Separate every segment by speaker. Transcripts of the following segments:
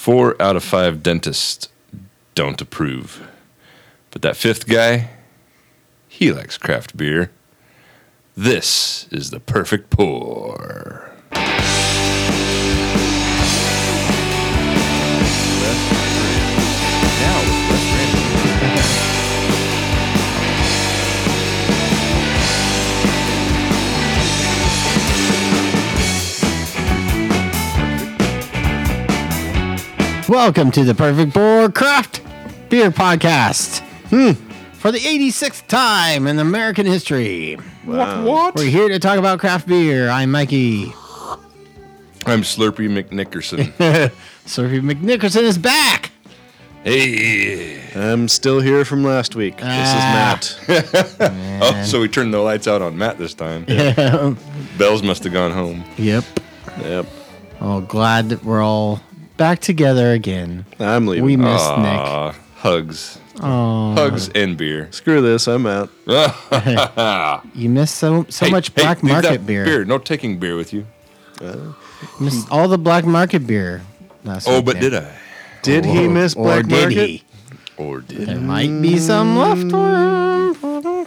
Speaker 1: 4 out of 5 dentists don't approve. But that 5th guy, he likes craft beer. This is the perfect pour.
Speaker 2: Welcome to the Perfect Pour Craft Beer Podcast. For the 86th time in American history.
Speaker 1: Wow. What?
Speaker 2: We're here to talk about craft beer. I'm Mikey.
Speaker 1: I'm Slurpee McNickerson.
Speaker 2: Slurpee McNickerson is back.
Speaker 1: Hey.
Speaker 3: I'm still here from last week. This is Matt.
Speaker 1: Oh, so we turned the lights out on Matt this time. Bells must have gone home.
Speaker 2: Yep.
Speaker 3: Yep.
Speaker 2: Oh, glad that we're all back together again.
Speaker 3: I'm leaving.
Speaker 2: We missed
Speaker 1: Aw, hugs.
Speaker 2: Nick. Oh,
Speaker 1: Hugs and beer.
Speaker 3: Screw this. I'm out.
Speaker 2: you missed so much black
Speaker 1: leave
Speaker 2: market
Speaker 1: that
Speaker 2: beer.
Speaker 1: No taking beer with you.
Speaker 2: Missed all the black market beer last week.
Speaker 1: But did I?
Speaker 3: Did he miss
Speaker 2: Or
Speaker 3: Black
Speaker 2: did
Speaker 3: Market?
Speaker 2: he?
Speaker 1: Or did
Speaker 2: There might be some left
Speaker 3: Oh,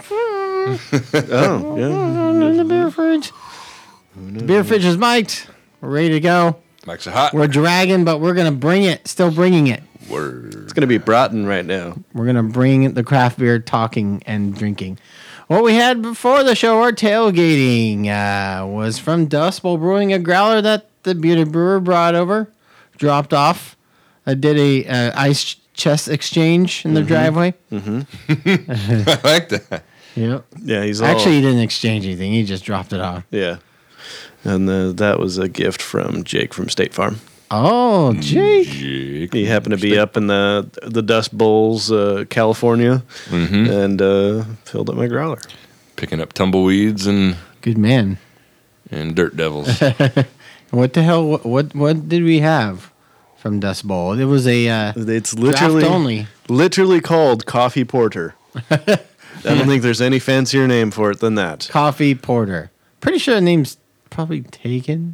Speaker 3: yeah.
Speaker 2: in the beer fridge. The beer fridge is mic'd. We're ready to go.
Speaker 1: Mike's a hot
Speaker 2: We're dragging, but we're going to bring it. Still bringing it.
Speaker 1: word.
Speaker 3: It's going to be Broughton right now.
Speaker 2: We're going to bring the craft beer talking and drinking. What we had before the show, our tailgating, was from Dust Bowl Brewing, a growler that the Bearded Brewer brought over, dropped off. I did a ice chest exchange in the driveway.
Speaker 1: I like that.
Speaker 2: Yep.
Speaker 3: Yeah, he's all...
Speaker 2: Actually, he didn't exchange anything. He just dropped it off.
Speaker 3: Yeah. And that was a gift from Jake from State Farm.
Speaker 2: Oh, Jake.
Speaker 1: Jake.
Speaker 3: He happened to be up in the Dust Bowls, California, and filled up my growler.
Speaker 1: Picking up tumbleweeds and
Speaker 2: Good man.
Speaker 1: dirt devils.
Speaker 2: What the hell? What did we have from Dust Bowl? It was a
Speaker 3: It's
Speaker 2: draft
Speaker 3: literally called Coffee Porter. I don't think there's any fancier name for it than that.
Speaker 2: coffee porter. Pretty sure the name's probably taken.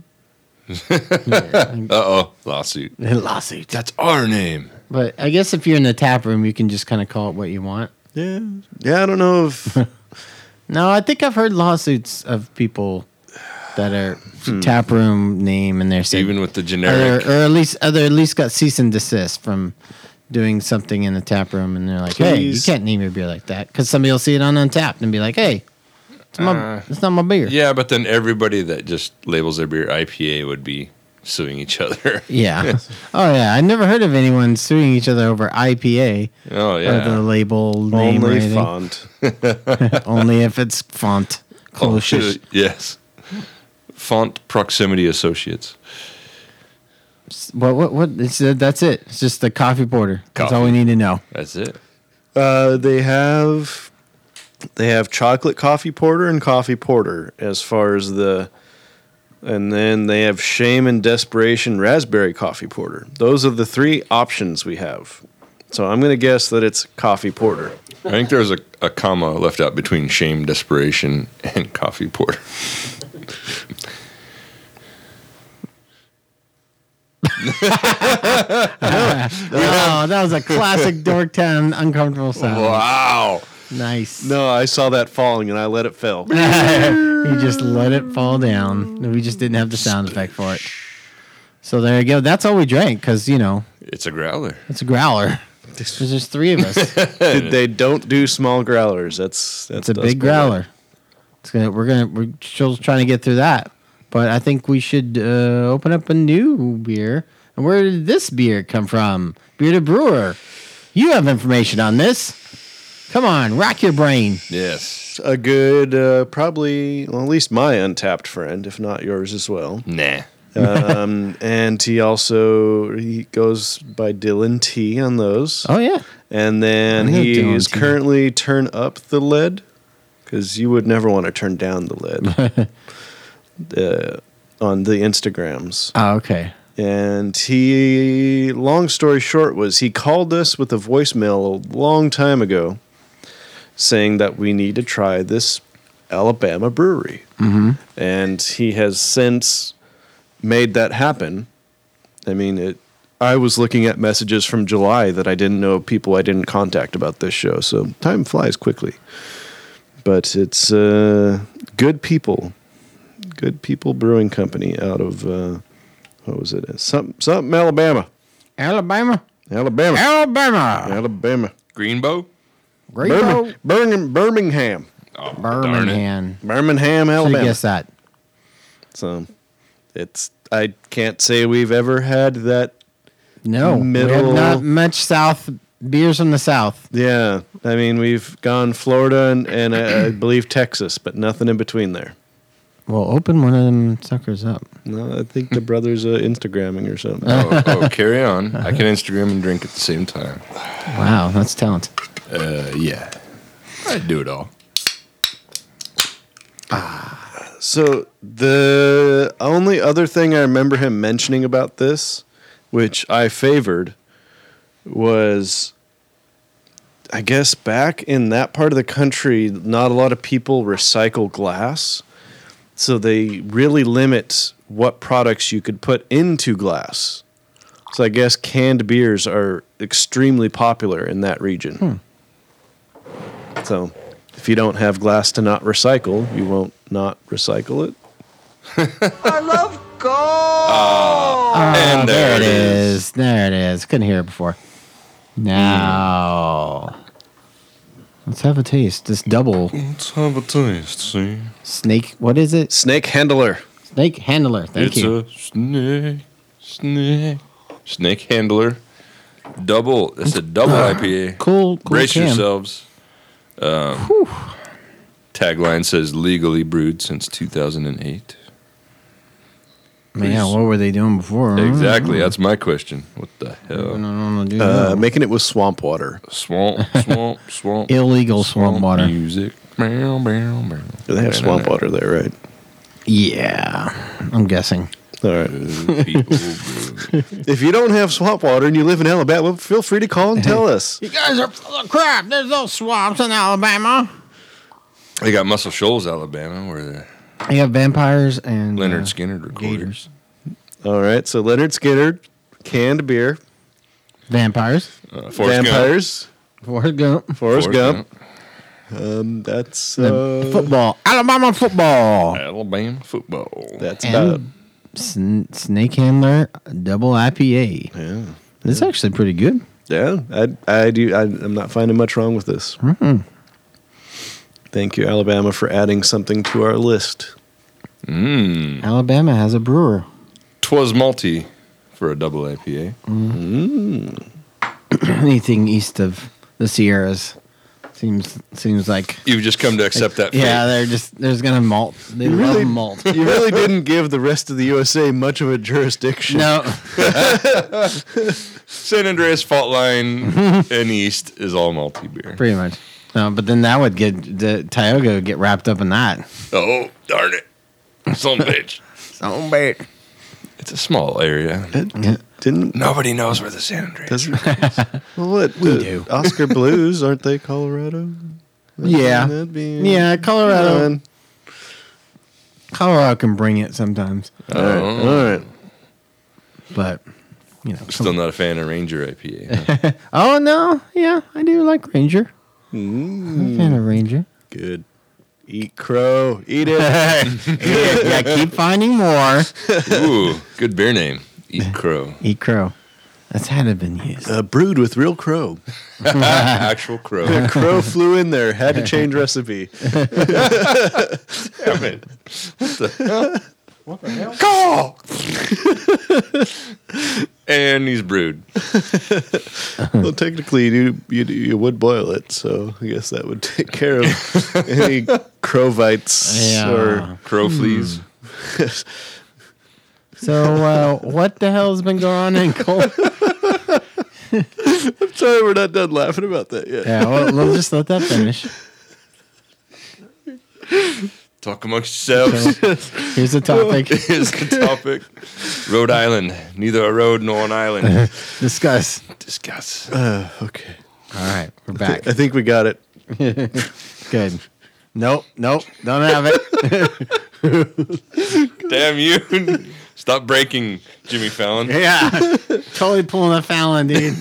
Speaker 1: Uh-oh. Lawsuit.
Speaker 2: Lawsuit.
Speaker 1: That's our name.
Speaker 2: But I guess if you're in the tap room, you can just kind of call it what you want.
Speaker 3: Yeah. Yeah, I don't know if...
Speaker 2: No, I think I've heard lawsuits of people that are tap room name and they're saying,
Speaker 1: Even with the generic.
Speaker 2: or at least got cease and desist from doing something in the tap room, and they're like, "Hey, you
Speaker 3: Please.
Speaker 2: can't name your beer like that," because somebody will see it on Untapped and be like, "Hey, it's not my beer."
Speaker 1: Yeah, but then everybody that just labels their beer IPA would be suing each other.
Speaker 2: Yeah. Oh yeah. I never heard of anyone suing each other over IPA
Speaker 1: Oh,
Speaker 2: or the
Speaker 1: yeah.
Speaker 2: label name or
Speaker 3: only
Speaker 2: anything.
Speaker 3: font.
Speaker 2: Only if it's font closest.
Speaker 1: Yes. Font Proximity Associates.
Speaker 2: What? That's it. It's just the coffee porter. That's all
Speaker 1: Coffee.
Speaker 2: we need to know.
Speaker 1: That's it.
Speaker 3: They have chocolate coffee porter and coffee porter as far as and then they have shame and desperation raspberry coffee porter. Those are the 3 options we have. So I'm going to guess that it's coffee porter.
Speaker 1: I think there's a comma left out between shame, desperation, and coffee porter.
Speaker 2: Oh, that was a classic Dorktown uncomfortable sound.
Speaker 1: Wow.
Speaker 2: Nice.
Speaker 3: No, I saw that falling and I let it fall.
Speaker 2: You just let it fall down. We just didn't have the sound effect for it. So there you go. That's all we drank because,
Speaker 1: It's a growler.
Speaker 2: it's a growler. There's just 3 of us.
Speaker 3: They don't do small growlers. That's
Speaker 2: It's a big growler. We're still trying to get through that. But I think we should open up a new beer. And where did this beer come from? Bearded Brewer. You have information on this. Come on, rack your brain.
Speaker 1: Yes.
Speaker 3: A good, probably, well, at least my untapped friend, if not yours as well.
Speaker 1: Nah.
Speaker 3: And he goes by Dylan T on those.
Speaker 2: Oh, yeah.
Speaker 3: And then
Speaker 2: I know
Speaker 3: he
Speaker 2: Dylan
Speaker 3: is
Speaker 2: T.
Speaker 3: currently turn up the lead because you would never want to turn down the lead on the Instagrams.
Speaker 2: Oh, okay.
Speaker 3: And long story short, was he called us with a voicemail a long time ago saying that we need to try this Alabama brewery.
Speaker 2: Mm-hmm.
Speaker 3: And he has since made that happen. I mean, I was looking at messages from July that I didn't know people I didn't contact about this show. So time flies quickly. But it's Good People Brewing Company out of what was it? Something Alabama.
Speaker 2: Alabama.
Speaker 1: Greenbow?
Speaker 3: Birmingham.
Speaker 1: Oh, darn it.
Speaker 3: Birmingham,
Speaker 2: I
Speaker 3: Alabama.
Speaker 2: guess that.
Speaker 3: So I can't say we've ever had that.
Speaker 2: No, we
Speaker 3: Middle-
Speaker 2: have not much South beers from the South.
Speaker 3: Yeah, I mean we've gone Florida and I believe Texas, but nothing in between there.
Speaker 2: Well, open one of them suckers up.
Speaker 3: No, I think the brother's Instagramming or something.
Speaker 1: Carry on. I can Instagram and drink at the same time.
Speaker 2: Wow, that's talent.
Speaker 1: Yeah. I'd do it all.
Speaker 3: So the only other thing I remember him mentioning about this, which I favored, was I guess back in that part of the country, not a lot of people recycle glass. So they really limit what products you could put into glass. So I guess canned beers are extremely popular in that region. So if you don't have glass to not recycle, you won't not recycle it.
Speaker 4: I love gold.
Speaker 1: And
Speaker 2: There it is. There it is. Couldn't hear it before. Now, let's have a taste. This double
Speaker 1: Let's have a taste, see?
Speaker 2: snake. What is it?
Speaker 3: Snake Handler.
Speaker 2: Snake handler. Thank you.
Speaker 1: A snake handler. Double. It's a double IPA.
Speaker 2: Cool.
Speaker 1: Brace
Speaker 2: can.
Speaker 1: yourselves. Tagline says legally brewed since 2008.
Speaker 2: Man, what were they doing before?
Speaker 1: Exactly. That's my question. What the
Speaker 2: I
Speaker 1: hell?
Speaker 2: don't know.
Speaker 3: Making it with swamp water.
Speaker 1: Swamp.
Speaker 2: Illegal swamp water.
Speaker 1: Music. Meow, meow, meow.
Speaker 3: They have swamp water there, right?
Speaker 2: Yeah, I'm guessing.
Speaker 3: All right.
Speaker 1: People brew.
Speaker 3: If you don't have swamp water and you live in Alabama, feel free to call and tell us.
Speaker 2: You guys are full of crap. There's no swamps in Alabama.
Speaker 1: They got Muscle Shoals, Alabama, where the
Speaker 2: You have vampires and
Speaker 1: Leonard Skinner recorders.
Speaker 2: gators.
Speaker 3: All right. So Leonard Skinner, canned beer,
Speaker 2: Vampires.
Speaker 1: Forrest Gump.
Speaker 3: vampires,
Speaker 2: Forrest Gump.
Speaker 3: Forrest Gump. That's
Speaker 2: Football. Alabama football.
Speaker 1: Alabama football.
Speaker 3: that's about.
Speaker 2: And Snake Handler double IPA.
Speaker 3: Yeah.
Speaker 2: It's actually pretty good.
Speaker 3: Yeah, I'm not finding much wrong with this. Thank you, Alabama, for adding something to our list.
Speaker 2: Alabama has a brewer.
Speaker 1: 'Twas malty for a double IPA.
Speaker 2: Anything east of the Sierras seems like.
Speaker 1: You've just come to accept that fate.
Speaker 2: Yeah, there's gonna malt. They love malt.
Speaker 3: You really didn't give the rest of the USA much of a jurisdiction.
Speaker 2: No,
Speaker 1: San Andreas Fault Line and East is all malty beer.
Speaker 2: pretty much. No, but then that would get the Tioga would get wrapped up in that.
Speaker 1: Oh, darn it. Son of a bitch.
Speaker 2: So bad.
Speaker 1: It's a small area.
Speaker 3: Didn't
Speaker 1: Nobody knows where the San Andreas
Speaker 3: doesn't well, what
Speaker 2: We do.
Speaker 3: Oscar Blues, aren't they Colorado?
Speaker 2: Yeah,
Speaker 3: That'd be
Speaker 2: yeah. Colorado
Speaker 3: fun.
Speaker 2: Colorado can bring it sometimes,
Speaker 3: All right.
Speaker 2: but you know.
Speaker 1: Still not a fan of Ranger IPA. Huh?
Speaker 2: Oh no, yeah, I do like Ranger. I'm a fan of Ranger.
Speaker 3: Good. Eat crow. Eat it.
Speaker 2: Yeah, keep finding more.
Speaker 1: Ooh, good beer name. Eat Crow.
Speaker 2: Eat crow. That's had to have been used.
Speaker 3: Brewed with real crow.
Speaker 1: Actual crow.
Speaker 3: Crow flew in there. Had to change recipe.
Speaker 1: Damn it. Call! And he's brewed.
Speaker 3: Well, technically, you would boil it, so I guess that would take care of any crowvites
Speaker 2: Yeah.
Speaker 3: or
Speaker 1: Crow fleas.
Speaker 2: So, what the hell's been going on in Cole?
Speaker 3: Sorry, we're not done laughing about that yet.
Speaker 2: Yeah, we'll just let that finish.
Speaker 1: Talk amongst yourselves.
Speaker 2: Here's the topic.
Speaker 1: Here's the topic. Rhode Island. Neither a road nor an island.
Speaker 2: Discuss.
Speaker 1: Discuss.
Speaker 3: Okay.
Speaker 2: All right, we're back.
Speaker 3: I think we got it.
Speaker 2: Good. Nope, don't have it.
Speaker 1: Damn you. Stop breaking Jimmy Fallon.
Speaker 2: Yeah, totally pulling a Fallon, dude.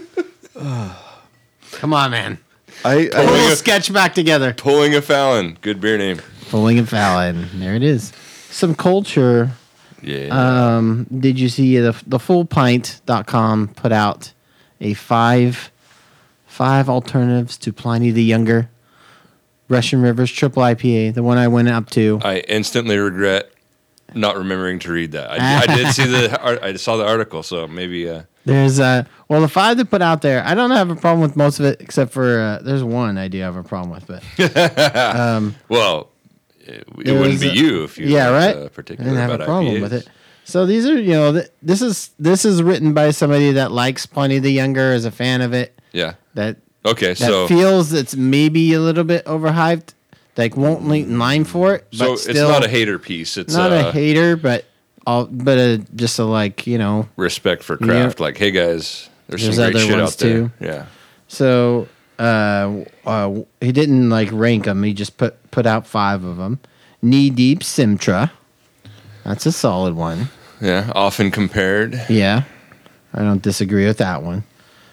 Speaker 2: Come on, man. Pull a sketch back together.
Speaker 1: Pulling a Fallon. Good beer name.
Speaker 2: Pulling a Fallon. There it is. Some culture.
Speaker 1: Yeah.
Speaker 2: Did you see the fullpint.com put out a five alternatives to Pliny the Younger Russian Rivers Triple IPA, the one I went up to.
Speaker 1: I instantly regret not remembering to read that. I did see I saw the article, so maybe
Speaker 2: There's the 5 they put out there. I don't have a problem with most of it except for there's one I do have a problem with, but
Speaker 1: well, it wouldn't be you if you
Speaker 2: right.
Speaker 1: particular
Speaker 2: I didn't have
Speaker 1: about
Speaker 2: a problem
Speaker 1: IPAs.
Speaker 2: with it. So these are this is written by somebody that likes Pliny the Younger, is a fan of it.
Speaker 1: Yeah.
Speaker 2: That
Speaker 1: So
Speaker 2: feels it's maybe a little bit overhyped. Like won't link in line for it.
Speaker 1: so
Speaker 2: But
Speaker 1: it's
Speaker 2: still,
Speaker 1: not a hater piece. It's
Speaker 2: not a hater, but just a
Speaker 1: respect for craft. Like, hey guys, there's some
Speaker 2: other
Speaker 1: great shit
Speaker 2: ones
Speaker 1: out there.
Speaker 2: too.
Speaker 1: Yeah.
Speaker 2: So he didn't rank them. He just put out 5 of them. Knee Deep Simtra. That's a solid one.
Speaker 1: Yeah. Often compared.
Speaker 2: Yeah, I don't disagree with that one.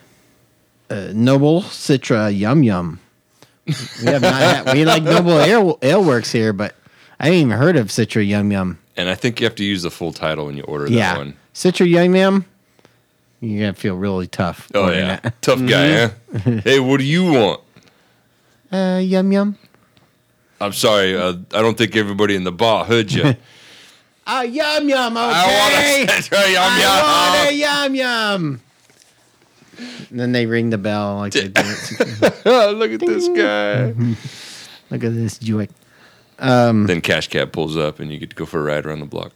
Speaker 2: Noble Citra Yum Yum. We have not had, we like Noble Ale Works here, but I ain't even heard of Citra Yum Yum.
Speaker 1: And I think you have to use the full title when you order
Speaker 2: Yeah,
Speaker 1: that one.
Speaker 2: Citra Yum Yum. You're gonna feel really tough.
Speaker 1: Oh
Speaker 2: ordering
Speaker 1: yeah,
Speaker 2: that.
Speaker 1: tough guy, huh? Hey, what do you want?
Speaker 2: Yum Yum.
Speaker 1: I'm sorry, I don't think everybody in the bar heard you.
Speaker 2: Yum Yum. Okay.
Speaker 1: I want a Citra Yum
Speaker 2: I want a
Speaker 1: Yum.
Speaker 2: Yum Yum. And then they ring the bell like they do it.
Speaker 1: Oh, look at this guy.
Speaker 2: Look at this joy.
Speaker 1: Then Cash Cab pulls up, and you get to go for a ride around the block.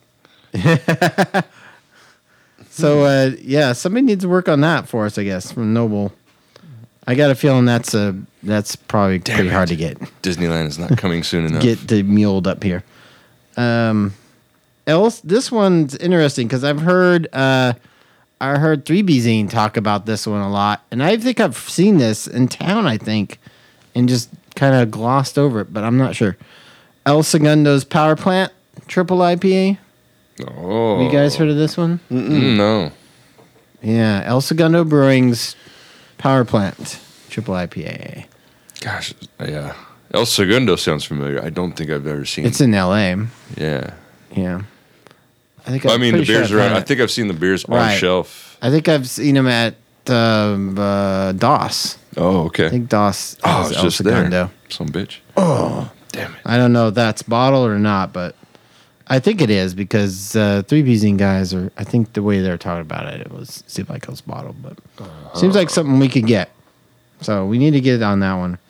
Speaker 2: So somebody needs to work on that for us, I guess, from Noble. I got a feeling that's probably pretty hard to get
Speaker 1: Disneyland is not coming soon enough.
Speaker 2: muled up here. This one's interesting because I heard 3B Zine talk about this one a lot, and I think I've seen this in town, I think, and just kind of glossed over it, but I'm not sure. El Segundo's Power Plant Triple IPA.
Speaker 1: Oh,
Speaker 2: Have you guys heard of this one?
Speaker 1: No.
Speaker 2: Yeah, El Segundo Brewing's Power Plant Triple IPA.
Speaker 1: Gosh, yeah. El Segundo sounds familiar. I don't think I've ever seen.
Speaker 2: It's in LA.
Speaker 1: Yeah.
Speaker 2: Yeah.
Speaker 1: I mean, the beers around. I think I've seen the beers on
Speaker 2: Right.
Speaker 1: shelf.
Speaker 2: I think I've seen them at DOS.
Speaker 1: Oh, okay.
Speaker 2: I think DOS
Speaker 1: Oh,
Speaker 2: has
Speaker 1: it's
Speaker 2: El
Speaker 1: just
Speaker 2: Segundo.
Speaker 1: there. Some bitch. Oh, damn it.
Speaker 2: I don't know if that's bottled or not, but I think it is because 3B Zine guys are. I think the way they're talking about it, it seemed like it was bottled, but seems like something we could get. So we need to get on that one.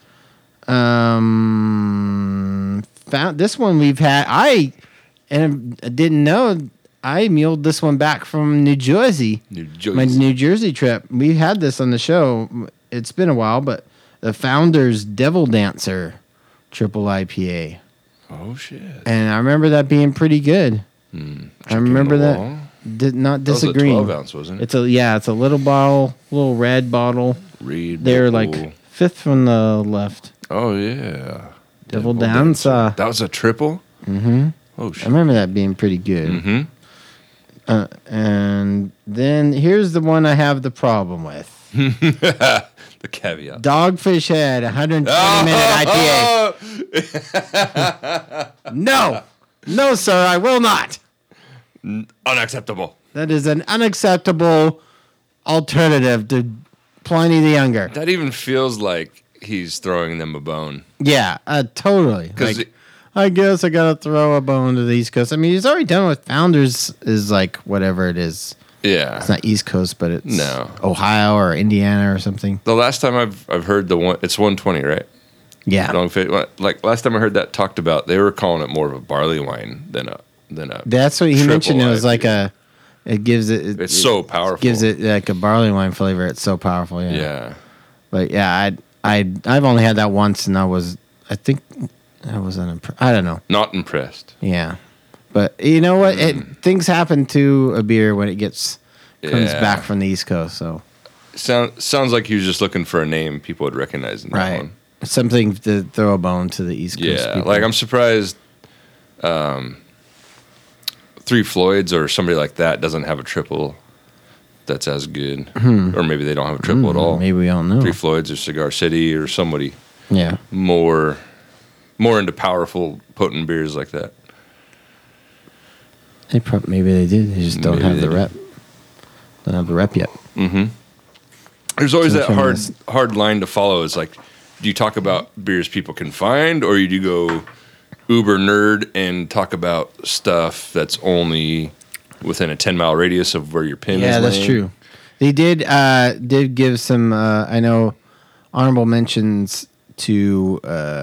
Speaker 2: Found this one we've had. I didn't know. I muled this one back from New Jersey. My New Jersey trip. We had this on the show. It's been a while, but the Founder's Devil Dancer Triple IPA.
Speaker 1: Oh shit!
Speaker 2: And I remember that being pretty good. I remember that. Did not disagree.
Speaker 1: That was a 12 ounce, wasn't it?
Speaker 2: It's a little bottle, little red bottle. They're like 5th from the left.
Speaker 1: Oh yeah,
Speaker 2: Devil Dancer.
Speaker 1: That was a triple.
Speaker 2: Mm-hmm.
Speaker 1: Oh
Speaker 2: I
Speaker 1: shit!
Speaker 2: remember that being pretty good.
Speaker 1: Mm-hmm.
Speaker 2: And then here's the one I have the problem with.
Speaker 1: The caveat.
Speaker 2: Dogfish Head 120-minute IPA. No, sir, I will not.
Speaker 1: Unacceptable.
Speaker 2: That is an unacceptable alternative to Pliny the Younger.
Speaker 1: That even feels like he's throwing them a bone.
Speaker 2: Yeah, totally.
Speaker 1: 'Cause
Speaker 2: Like, I guess I gotta throw a bone to the East Coast. I mean, he's already done with Founders is like whatever it is.
Speaker 1: Yeah.
Speaker 2: It's not East Coast, but it's
Speaker 1: No.
Speaker 2: Ohio or Indiana or something.
Speaker 1: The last time I've heard it's 120, right?
Speaker 2: Yeah,
Speaker 1: Like last time I heard that talked about, they were calling it more of a barley wine than a.
Speaker 2: that's what he
Speaker 1: triple
Speaker 2: mentioned. It was
Speaker 1: IPA.
Speaker 2: like it gives it.
Speaker 1: It's so powerful.
Speaker 2: Gives it like a barley wine flavor. It's so powerful. Yeah.
Speaker 1: Yeah.
Speaker 2: But yeah, I've only had that once, and I think I was unimpressed. I don't know.
Speaker 1: Not impressed.
Speaker 2: Yeah, but you know what? Things happen to a beer when it comes
Speaker 1: Yeah.
Speaker 2: back from the East Coast. So
Speaker 1: Sounds like he was just looking for a name people would recognize in that
Speaker 2: right,
Speaker 1: one.
Speaker 2: something to throw a bone to the East Coast.
Speaker 1: Yeah,
Speaker 2: people.
Speaker 1: like I'm surprised Three Floyds or somebody like that doesn't have a triple that's as good, or maybe they don't have a triple at all.
Speaker 2: Maybe we don't know.
Speaker 1: Three Floyds or Cigar City or somebody
Speaker 2: Yeah.
Speaker 1: more into powerful, potent beers like that.
Speaker 2: Maybe they did. They just don't
Speaker 1: Maybe
Speaker 2: have the
Speaker 1: they
Speaker 2: rep. Don't have the rep yet.
Speaker 1: There's always
Speaker 2: So
Speaker 1: that
Speaker 2: trying
Speaker 1: hard
Speaker 2: to-
Speaker 1: hard line to follow. It's like, do you talk about beers people can find, or do you go uber nerd and talk about stuff that's only within a 10-mile radius of where your pin is?
Speaker 2: Yeah, that's
Speaker 1: laying?
Speaker 2: true. They did give some I know honorable mentions to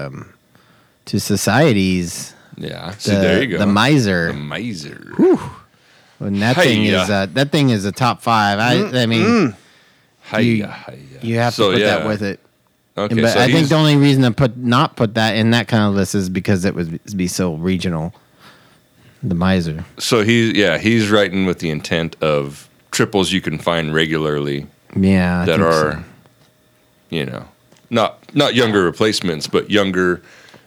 Speaker 2: societies.
Speaker 1: Yeah, see, there you go.
Speaker 2: The Miser.
Speaker 1: The Miser.
Speaker 2: And that
Speaker 1: Hi-ya.
Speaker 2: thing is a top 5. I mean,
Speaker 1: Hiya, hiya.
Speaker 2: you have to put that with it.
Speaker 1: Okay,
Speaker 2: But
Speaker 1: so
Speaker 2: I think
Speaker 1: he's-
Speaker 2: the only reason to not put that in that kind of list is because it would be so regional. The Miser.
Speaker 1: So he's writing with the intent of triples you can find regularly
Speaker 2: Yeah. I
Speaker 1: that
Speaker 2: think
Speaker 1: are,
Speaker 2: so.
Speaker 1: you know, not younger replacements, but younger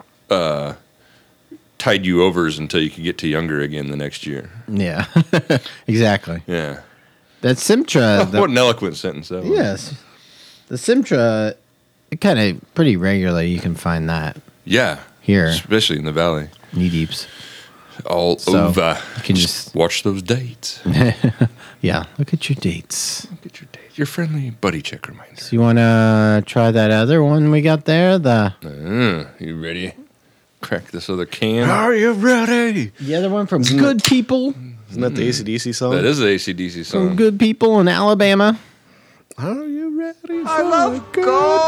Speaker 1: tide you overs until you can get to younger again the next year.
Speaker 2: Yeah. Exactly.
Speaker 1: Yeah.
Speaker 2: That Simtra.
Speaker 1: What an eloquent sentence that was.
Speaker 2: Yes. The Simtra, kind of pretty regularly you can find that
Speaker 1: Yeah.
Speaker 2: here,
Speaker 1: Especially in the valley.
Speaker 2: knee deeps.
Speaker 1: All
Speaker 2: So,
Speaker 1: over.
Speaker 2: you can just-
Speaker 1: watch those dates.
Speaker 2: Yeah, look at your dates.
Speaker 1: Look at your date. Your friendly buddy check reminder.
Speaker 2: So you want to try that other one we got there?
Speaker 1: You ready? Crack this other can.
Speaker 3: Are you ready?
Speaker 2: The other one from Good People.
Speaker 3: Isn't that the AC/DC song?
Speaker 1: That is an AC/DC
Speaker 2: From
Speaker 1: song.
Speaker 2: Good People in Alabama.
Speaker 3: Are you ready?
Speaker 4: I love gold.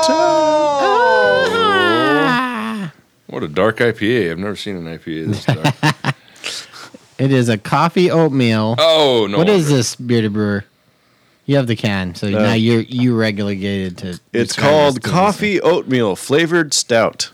Speaker 2: Ah.
Speaker 1: What a dark IPA. I've never seen an IPA this dark.
Speaker 2: It is a coffee oatmeal.
Speaker 1: Oh, no.
Speaker 2: What is
Speaker 1: wonder.
Speaker 2: this, Bearded Brewer? You have the can, so now you're relegated to.
Speaker 3: It's
Speaker 2: describe
Speaker 3: called
Speaker 2: this to
Speaker 3: Coffee Oatmeal Flavored Stout.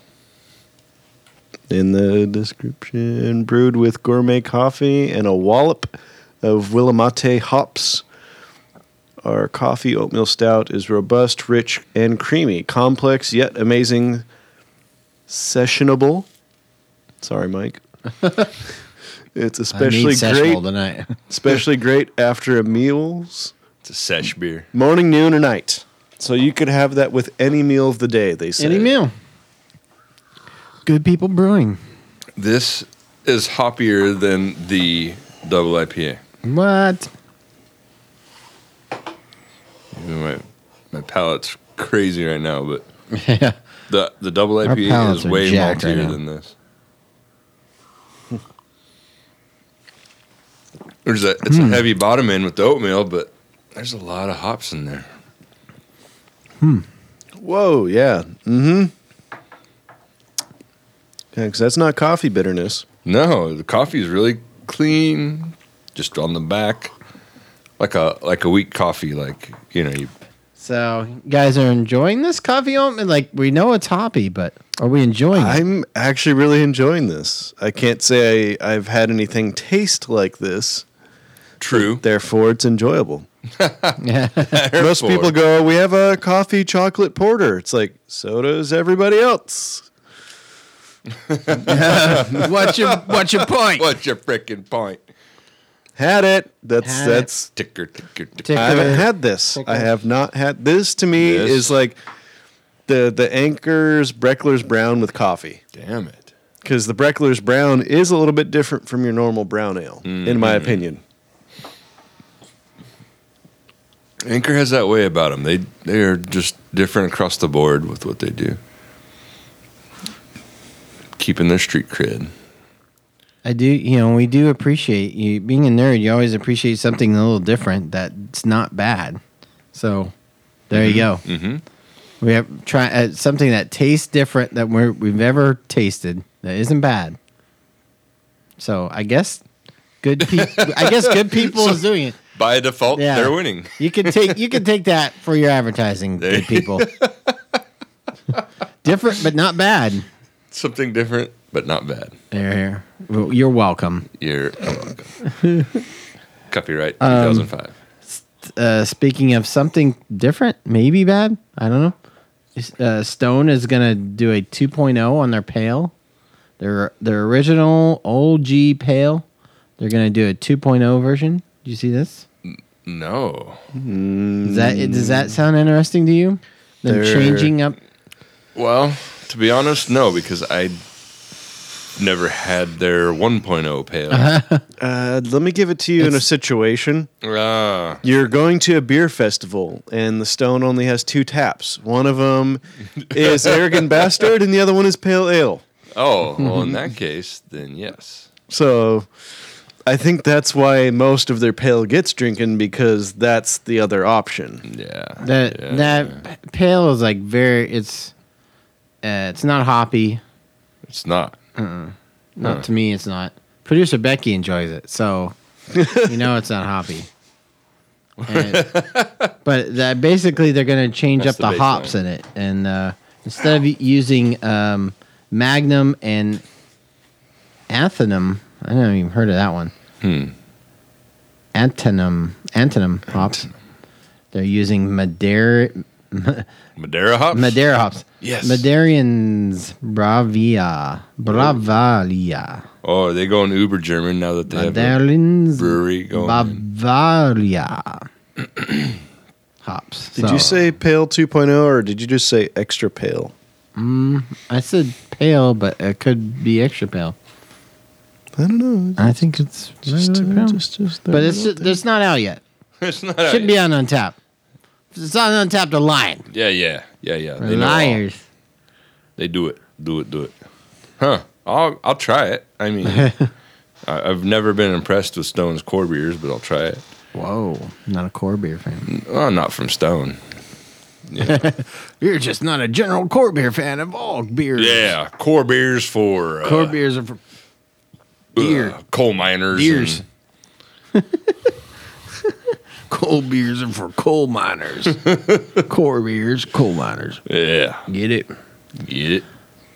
Speaker 3: In the description, brewed with gourmet coffee and a wallop of Willamette hops. Our coffee oatmeal stout is robust, rich, and creamy, complex yet amazing, sessionable. Sorry, Mike. It's
Speaker 2: I need
Speaker 3: especially
Speaker 2: sessional
Speaker 3: great,
Speaker 2: tonight.
Speaker 3: especially great after a meals,
Speaker 1: It's a sesh beer.
Speaker 3: morning, noon, or night. So you could have that with any meal of the day. They say
Speaker 2: Any meal. Good People Brewing.
Speaker 1: This is hoppier than the double IPA.
Speaker 2: What?
Speaker 1: My palate's crazy right now, but
Speaker 2: Yeah.
Speaker 1: the double
Speaker 2: Our
Speaker 1: IPA
Speaker 2: palates
Speaker 1: is
Speaker 2: are
Speaker 1: way
Speaker 2: jacked right
Speaker 1: maltier
Speaker 2: now.
Speaker 1: than this. It's a heavy bottom end with the oatmeal, but there's a lot of hops in there.
Speaker 3: Whoa, yeah. Mm-hmm. Yeah, because that's not coffee bitterness.
Speaker 1: No, the coffee is really clean, just on the back, like a weak coffee. Like you.
Speaker 2: So, you guys are enjoying this coffee oatmeal? Like, we know it's hoppy, but are we enjoying it?
Speaker 3: I'm actually really enjoying this. I can't say I've had anything taste like this.
Speaker 1: True.
Speaker 3: Therefore, it's enjoyable.
Speaker 2: Yeah.
Speaker 3: Most people go, we have a coffee chocolate porter. It's like, so does everybody else.
Speaker 2: What's your point?
Speaker 1: What's your freaking point?
Speaker 3: Had it.
Speaker 2: Had it.
Speaker 3: That's.
Speaker 1: Ticker, ticker, ticker.
Speaker 2: Ticker.
Speaker 3: I haven't had this. I have not had this. To me,
Speaker 1: This?
Speaker 3: is like the Anchor's Breckler's Brown with coffee.
Speaker 1: Damn it.
Speaker 3: Because the Breckler's Brown is a little bit different from your normal brown ale, in my opinion.
Speaker 1: Anchor has that way about them. They are just different across the board with what they do. Keeping their street cred.
Speaker 2: I do, we do appreciate you being a nerd. You always appreciate something a little different that's not bad. So there you go.
Speaker 1: Mm-hmm.
Speaker 2: We have tried something that tastes different that we've ever tasted that isn't bad. So I guess good people is doing it.
Speaker 1: By default,
Speaker 2: Yeah.
Speaker 1: they're winning.
Speaker 2: You can take that for your advertising,
Speaker 1: There
Speaker 2: good people. Different but not bad.
Speaker 1: Something different, but not bad.
Speaker 2: There, well, you're welcome.
Speaker 1: You're welcome. Copyright 2005.
Speaker 2: Speaking of something different, maybe bad, I don't know. Stone is gonna do a 2.0 on their pale. Their original OG pale They're gonna do a 2.0 version. Do you see this?
Speaker 1: No.
Speaker 2: Does that sound interesting to you? Them
Speaker 3: They're-
Speaker 2: changing up.
Speaker 1: Well, to be honest, no, because I never had their 1.0 pale.
Speaker 3: Let me give it to you in a situation.
Speaker 1: Ah,
Speaker 3: You're going to a beer festival, and the Stone only has 2 taps. One of them is Arrogant Bastard, and the other one is Pale Ale.
Speaker 1: oh, well, in that case, then yes.
Speaker 3: So I think that's why most of their pale gets drinking, because that's the other option.
Speaker 1: Yeah.
Speaker 2: That pale is like it's not hoppy.
Speaker 1: It's not.
Speaker 2: Not to me, it's not. Producer Becky enjoys it, so you know it's not hoppy. But that basically they're going to change
Speaker 1: That's
Speaker 2: up the
Speaker 1: the
Speaker 2: hops
Speaker 1: baseline.
Speaker 2: in it, and instead of using Magnum and Anthem, I never even heard of that one. Antonym hops. They're using Madeira
Speaker 1: Madeira hops? Yes.
Speaker 2: Madarians Bravalia.
Speaker 1: Oh, are they going Uber German now that they have a
Speaker 2: Madarians
Speaker 1: brewery going?
Speaker 2: Bavaria hops.
Speaker 3: Did you say Pale 2.0, or did you just say extra pale?
Speaker 2: I said pale, but it could be extra pale.
Speaker 3: I don't know.
Speaker 2: I think it's regular pale. But it's not out yet.
Speaker 1: It's not.
Speaker 2: Should be on Untapped. If it's on Untapped, they're lying.
Speaker 1: Yeah.
Speaker 2: They're
Speaker 1: They know all.
Speaker 2: liars.
Speaker 1: They do it. Huh. I'll try it. I mean, I've never been impressed with Stone's core beers, but I'll try it.
Speaker 2: Whoa, not a core beer fan.
Speaker 1: Oh, not from Stone.
Speaker 2: You're just not a general core beer fan of all beers.
Speaker 1: Yeah, core beers for
Speaker 2: Core beers are for beer.
Speaker 1: coal miners.
Speaker 2: Beers.
Speaker 1: and-
Speaker 2: Coal beers are for coal miners. Core beers, coal miners.
Speaker 1: Yeah,
Speaker 2: Get it?
Speaker 1: get it.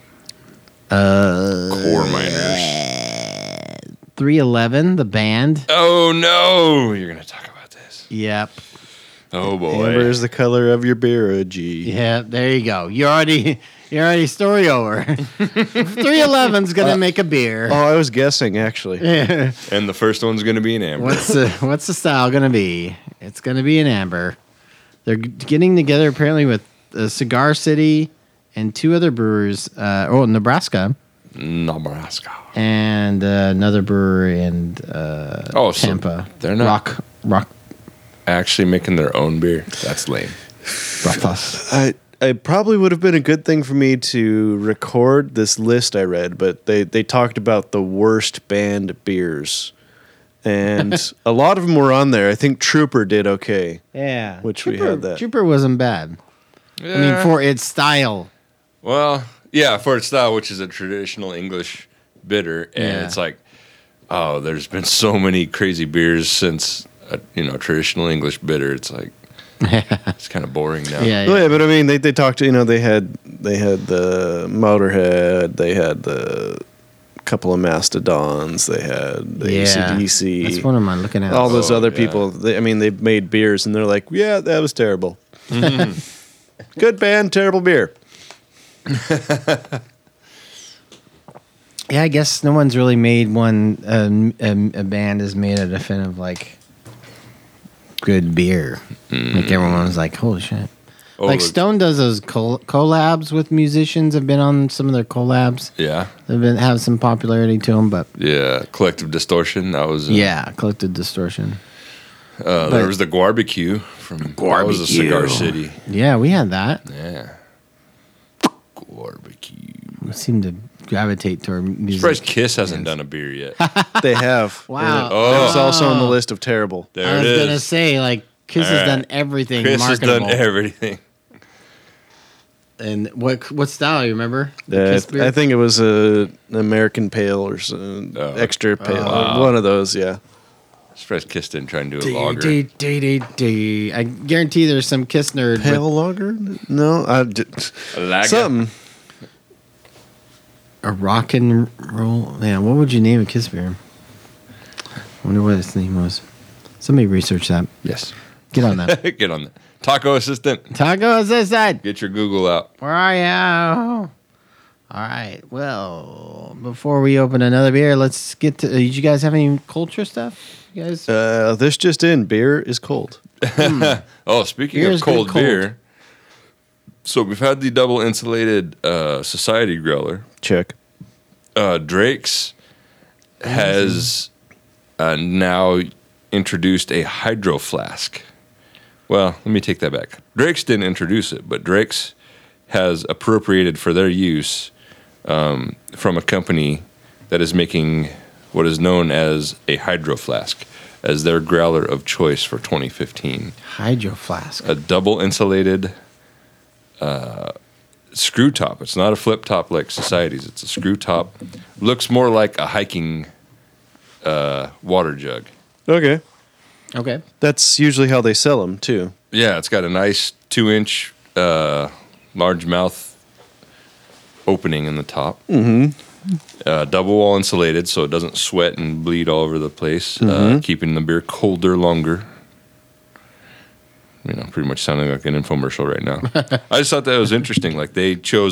Speaker 1: Core miners.
Speaker 2: 311, the band.
Speaker 1: Oh no, you're gonna talk about this.
Speaker 2: Yep.
Speaker 1: Oh boy.
Speaker 3: Amber is the color of your beer, G.
Speaker 2: Yeah, there you go. You're already story over. 311's gonna make a beer.
Speaker 3: Oh, I was guessing, actually.
Speaker 1: And the first one's gonna be an amber.
Speaker 2: What's the style gonna be? It's gonna be an amber. They're getting together apparently with Cigar City and 2 other brewers. Nebraska
Speaker 1: Nebraska.
Speaker 2: and another brewery in
Speaker 1: So
Speaker 2: Tampa.
Speaker 1: they're not
Speaker 2: Rock
Speaker 1: actually making their own beer. That's lame.
Speaker 2: Brothos.
Speaker 3: I probably would have been a good thing for me to record this list I read, but they talked about the worst banned beers. And a lot of them were on there. I think Trooper did okay.
Speaker 2: Yeah,
Speaker 3: Which we had that.
Speaker 2: Trooper wasn't bad. I mean, for its style.
Speaker 1: Well, yeah, for its style, which is a traditional English bitter, and
Speaker 2: Yeah.
Speaker 1: it's like, oh, there's been so many crazy beers since traditional English bitter. It's like it's kind of boring now.
Speaker 2: Yeah,
Speaker 3: Oh, yeah, but I mean, they talked to, they had the Motorhead, they had the couple of Mastodons, they had the AC/DC.
Speaker 2: That's what am I looking at?
Speaker 3: All those
Speaker 1: Oh,
Speaker 3: other
Speaker 1: yeah.
Speaker 3: people, they made beers, and they're like, yeah, that was terrible. Good band, terrible beer.
Speaker 2: Yeah, I guess no one's really made one. A band has made a definitive like good beer. Like everyone was like, "Holy shit!"
Speaker 1: Oh,
Speaker 2: Like
Speaker 1: look.
Speaker 2: Stone does those collabs with musicians. I've been on some of their collabs.
Speaker 1: Yeah,
Speaker 2: They've been have some popularity to them, but
Speaker 1: yeah. Collective Distortion. That was
Speaker 2: yeah, Collective Distortion.
Speaker 1: There was the Barbecue from that was a Cigar City.
Speaker 2: Yeah, we had that.
Speaker 1: Yeah, Barbecue.
Speaker 2: We seem to gravitate toward music.
Speaker 1: Surprised Kiss hasn't done a beer yet.
Speaker 3: They have.
Speaker 2: Wow.
Speaker 1: Oh.
Speaker 3: It's also on the list of terrible.
Speaker 1: There
Speaker 2: I
Speaker 1: it
Speaker 2: was gonna
Speaker 1: is.
Speaker 2: say like Kiss has
Speaker 1: All
Speaker 2: done
Speaker 1: right.
Speaker 2: everything
Speaker 1: Chris has
Speaker 2: marketable.
Speaker 1: done everything.
Speaker 2: And what style you remember? The
Speaker 3: Yeah,
Speaker 2: Kiss beer?
Speaker 3: I think it was an American Pale or some extra pale. One of those, yeah.
Speaker 1: Surprised Kiss didn't try and do a lager.
Speaker 2: I guarantee there's some Kiss nerd.
Speaker 3: Pale lager? No,
Speaker 1: A lager?
Speaker 3: something.
Speaker 2: A rock and roll. Yeah, what would you name a Kiss beer? I wonder what its name was. Somebody research that.
Speaker 1: Yes.
Speaker 2: Get on that.
Speaker 1: Get on that. Taco assistant.
Speaker 2: Taco assistant.
Speaker 1: Get your Google out.
Speaker 2: Where are you? All right. Well, before we open another beer, let's get to. Did you guys have any culture stuff? You guys?
Speaker 3: This just in: beer is cold.
Speaker 1: Oh, speaking
Speaker 2: Beer's
Speaker 1: of cold
Speaker 2: good cold.
Speaker 1: beer, so we've had the double insulated Society growler.
Speaker 3: Check.
Speaker 1: Drake's has now introduced a hydro flask. Well, let me take that back. Drake's didn't introduce it, but Drake's has appropriated for their use from a company that is making what is known as a hydro flask as their growler of choice for 2015.
Speaker 2: Hydro flask.
Speaker 1: A double insulated screw top. It's not a flip top like Society's. It's a screw top. Looks more like a hiking water jug.
Speaker 3: Okay.
Speaker 2: Okay.
Speaker 3: That's usually how they sell them too.
Speaker 1: Yeah, it's got a nice 2-inch large mouth opening in the top. Mm-hmm. Double wall insulated, so it doesn't sweat and bleed all over the place. Keeping the beer colder longer. You know, pretty much sounding like an infomercial right now. I just thought that was interesting. Like they chose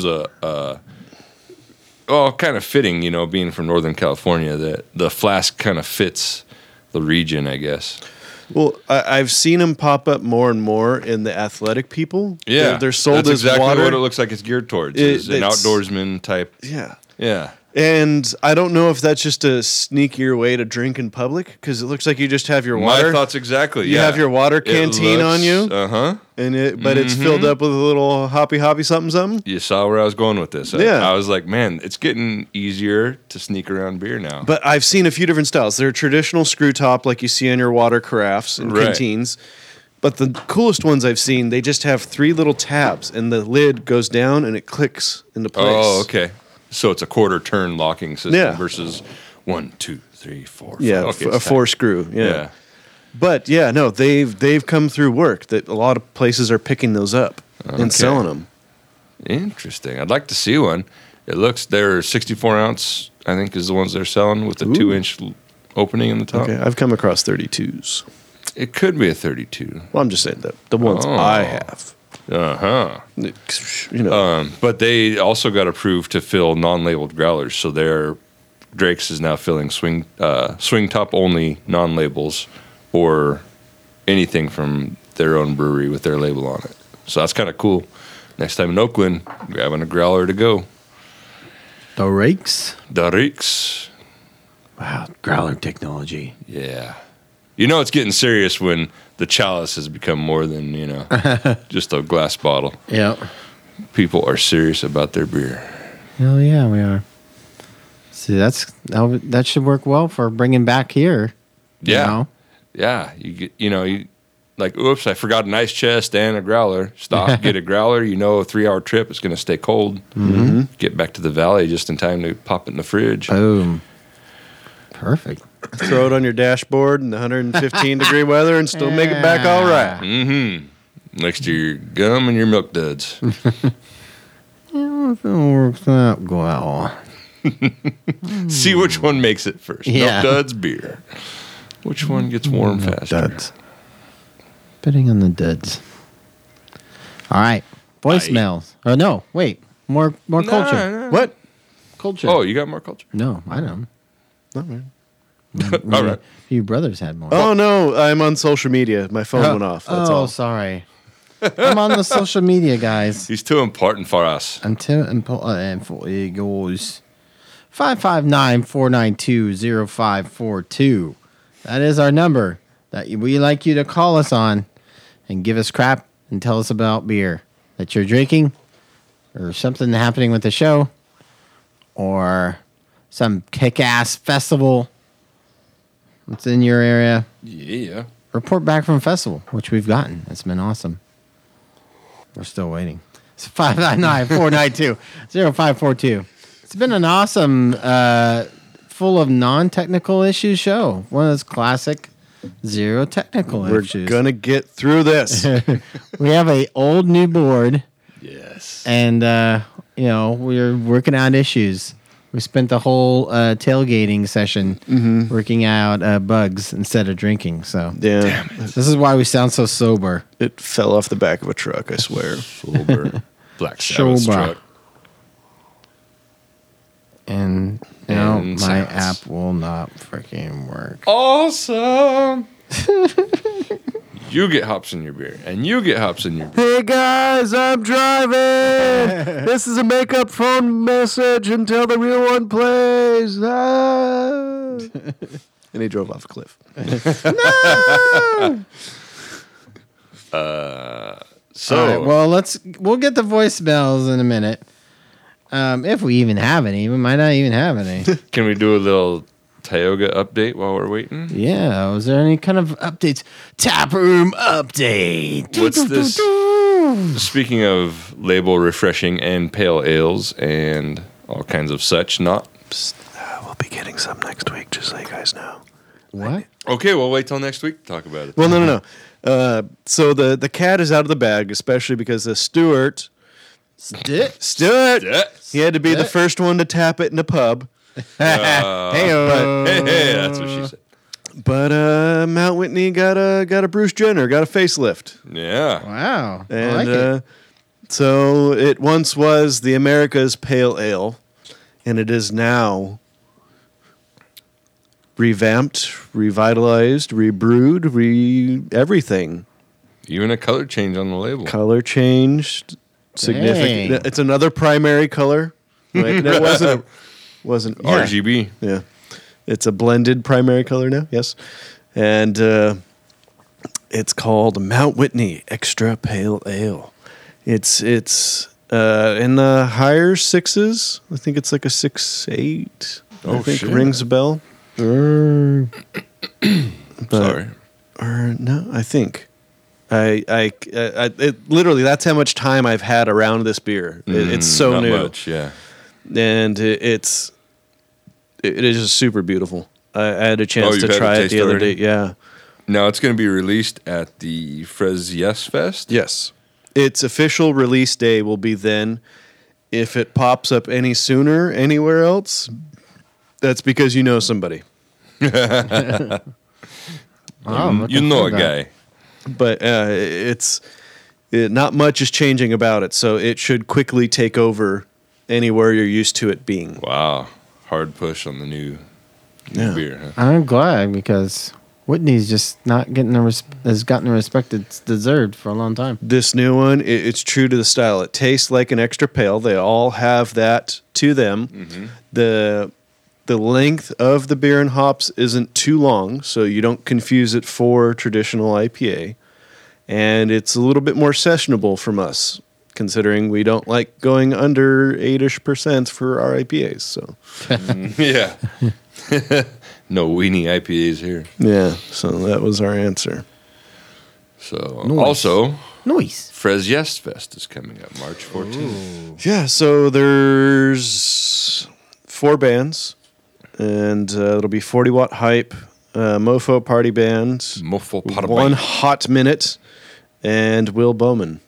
Speaker 1: kind of fitting, you know, being from Northern California, that the flask kind of fits the region, I guess.
Speaker 3: Well, I've seen them pop up more and more in the athletic people.
Speaker 1: Yeah,
Speaker 3: they're sold
Speaker 1: that's
Speaker 3: as
Speaker 1: exactly
Speaker 3: water.
Speaker 1: what it looks like. It's geared towards is an
Speaker 3: it's-
Speaker 1: outdoorsman type.
Speaker 3: Yeah.
Speaker 1: Yeah,
Speaker 3: And I don't know if that's just a sneakier way to drink in public because it looks like you just have your water.
Speaker 1: my thoughts exactly.
Speaker 3: You
Speaker 1: yeah.
Speaker 3: have your water
Speaker 1: It
Speaker 3: canteen on you?
Speaker 1: Uh huh.
Speaker 3: but it's filled up with a little hoppy something.
Speaker 1: You saw where I was going with this.
Speaker 3: Yeah.
Speaker 1: I was like, man, it's getting easier to sneak around beer now.
Speaker 3: But I've seen a few different styles. They're traditional screw top like you see on your water carafes and
Speaker 1: Right.
Speaker 3: canteens. But the coolest ones I've seen, they just have 3 little tabs and the lid goes down and it clicks into place.
Speaker 1: Oh, okay. So it's a quarter turn locking system
Speaker 3: Yeah.
Speaker 1: versus 1, 2, 3, 4. 5.
Speaker 3: Yeah,
Speaker 1: Okay,
Speaker 3: a
Speaker 1: it's
Speaker 3: 4
Speaker 1: tight.
Speaker 3: screw. Yeah.
Speaker 1: Yeah.
Speaker 3: But yeah, no, they've come through work that a lot of places are picking those up
Speaker 1: Okay.
Speaker 3: and selling them.
Speaker 1: Interesting. I'd like to see one. It looks they're 64 ounce. I think is the ones they're selling with the 2-inch opening in the top.
Speaker 3: Okay, I've come across 32s.
Speaker 1: It could be a 32.
Speaker 3: Well, I'm just saying that the ones
Speaker 1: Oh.
Speaker 3: I have.
Speaker 1: Uh huh.
Speaker 3: You know,
Speaker 1: But they also got approved to fill non-labeled growlers, so their Drake's is now filling swing top only non-labels or anything from their own brewery with their label on it. So that's kind of cool. Next time in Oakland, grabbing a growler to go.
Speaker 2: The rakes.
Speaker 1: The Drake's.
Speaker 2: Wow, growler technology.
Speaker 1: Yeah. You know it's getting serious when the chalice has become more than, you know, just a glass bottle.
Speaker 2: Yeah.
Speaker 1: People are serious about their beer.
Speaker 2: Hell yeah, we are. See, that should work well for bringing back here. you
Speaker 1: Yeah.
Speaker 2: know?
Speaker 1: Yeah. You get, you like, oops, I forgot an ice chest and a growler. Stop, get a growler. You know, a 3-hour trip, it's going to stay cold. Mm-hmm. Get back to the valley just in time to pop it in the fridge.
Speaker 2: Boom. Perfect.
Speaker 3: throw it on your dashboard in the 115 degree weather and still make it back all right.
Speaker 1: Mm-hmm. Next to your gum and your milk duds.
Speaker 2: If it works out well.
Speaker 1: See which one makes it first.
Speaker 2: Yeah.
Speaker 1: Milk duds, beer. Which one gets warm faster?
Speaker 2: Duds. Betting on the duds. All right. Voicemails. Oh, no. Wait. More culture.
Speaker 1: No.
Speaker 3: What?
Speaker 2: Culture.
Speaker 1: Oh, you got more culture?
Speaker 2: No, I don't.
Speaker 1: All right.
Speaker 2: You brothers had more.
Speaker 3: Oh, no. I'm on social media. My phone went off. That's all.
Speaker 2: Sorry. I'm on the social media, guys.
Speaker 1: He's too important for us.
Speaker 2: Until it goes 559-492-0542. That is our number that we like you to call us on and give us crap and tell us about beer that you're drinking or something happening with the show or some kick-ass festival that's in your area.
Speaker 1: Yeah.
Speaker 2: Report back from festival, which we've gotten. It's been awesome. We're still waiting. It's 599-492-0542. It's been an awesome, full of non-technical issues show. One of those classic zero technical
Speaker 3: We're
Speaker 2: issues.
Speaker 3: going to get through this.
Speaker 2: We have a old new board,
Speaker 1: Yes.
Speaker 2: and we're working out issues. We spent the whole tailgating session working out bugs instead of drinking. So
Speaker 3: Yeah.
Speaker 2: this is why we sound so sober.
Speaker 3: It fell off the back of a truck, I swear.
Speaker 1: Sober. Black Sabbath
Speaker 2: Sober.
Speaker 1: truck.
Speaker 2: And
Speaker 1: And
Speaker 2: my
Speaker 1: sounds.
Speaker 2: app will not freaking work.
Speaker 1: Awesome. You get hops in your beer, and you get hops in your beer.
Speaker 3: Hey guys, I'm driving. This is a makeup phone message until the real one plays. Ah. And he drove off a cliff.
Speaker 1: So,
Speaker 2: All right, well, we'll get the voicemails in a minute. If we even have any. We might not even have any.
Speaker 1: can we do a little Tioga update while we're waiting?
Speaker 2: Yeah, was there any kind of updates? Tap room update.
Speaker 1: What's this? Speaking of label refreshing and pale ales and all kinds of such, not.
Speaker 3: We'll be getting some next week, just so you guys know.
Speaker 2: What?
Speaker 1: Okay, we'll wait till next week to talk about it.
Speaker 3: Well, no. So the cat is out of the bag, especially because Stuart,
Speaker 1: Yeah.
Speaker 3: he had to be the first one to tap it in a pub.
Speaker 2: Hey,
Speaker 1: Hey, that's what she said.
Speaker 3: But Mount Whitney got a Bruce Jenner, got a facelift.
Speaker 1: Yeah.
Speaker 2: wow. I
Speaker 3: And
Speaker 2: like it.
Speaker 3: so it once was the America's Pale Ale, and it is now revamped, revitalized, rebrewed, everything.
Speaker 1: Even a color change on the label.
Speaker 3: Color changed significant.
Speaker 2: Dang.
Speaker 3: It's another primary color. Right? That wasn't yeah.
Speaker 1: RGB.
Speaker 3: Yeah. It's a blended primary color now, yes. And it's called Mount Whitney Extra Pale Ale. It's in the higher sixes. I think it's like a 6.8.
Speaker 1: Oh,
Speaker 3: I think
Speaker 1: shit.
Speaker 3: rings a bell.
Speaker 1: Sorry.
Speaker 3: Or no, I think. It literally, that's how much time I've had around this beer. It's so
Speaker 1: Not
Speaker 3: new.
Speaker 1: much, yeah.
Speaker 3: And it is just super beautiful. I had a chance
Speaker 1: you've
Speaker 3: to
Speaker 1: had a
Speaker 3: try it
Speaker 1: taste
Speaker 3: the other
Speaker 1: already?
Speaker 3: day. Yeah.
Speaker 1: Now it's going to be released at the Frez Yes Fest.
Speaker 3: Yes. Its official release day will be then. If it pops up any sooner anywhere else, that's because you know somebody.
Speaker 2: I'm
Speaker 1: You
Speaker 2: looking
Speaker 1: know
Speaker 2: for
Speaker 1: a
Speaker 2: that.
Speaker 1: guy.
Speaker 3: But not much is changing about it, so it should quickly take over anywhere you're used to it being.
Speaker 1: Wow. Hard push on the new
Speaker 3: Yeah.
Speaker 1: beer, huh?
Speaker 2: I'm glad because Whitney's just not getting has gotten the respect it's deserved for a long time.
Speaker 3: This new one, it's true to the style. It tastes like an extra pale. They all have that to them.
Speaker 1: Mm-hmm.
Speaker 3: The length of the beer and hops isn't too long, so you don't confuse it for traditional IPA. And it's a little bit more sessionable from us, considering we don't like going under 8-ish% for our IPAs. So
Speaker 1: Yeah. No weenie IPAs here.
Speaker 3: yeah, so that was our answer.
Speaker 1: So
Speaker 2: Nice.
Speaker 1: also,
Speaker 2: Noise.
Speaker 1: Frez Yes Fest is coming up March 14th.
Speaker 3: Yeah, so there's 4 bands, and it'll be 40 Watt Hype, Mofo Party Band,
Speaker 1: Mofo Party
Speaker 3: One
Speaker 1: Band.
Speaker 3: Hot Minute, and Will Bowman.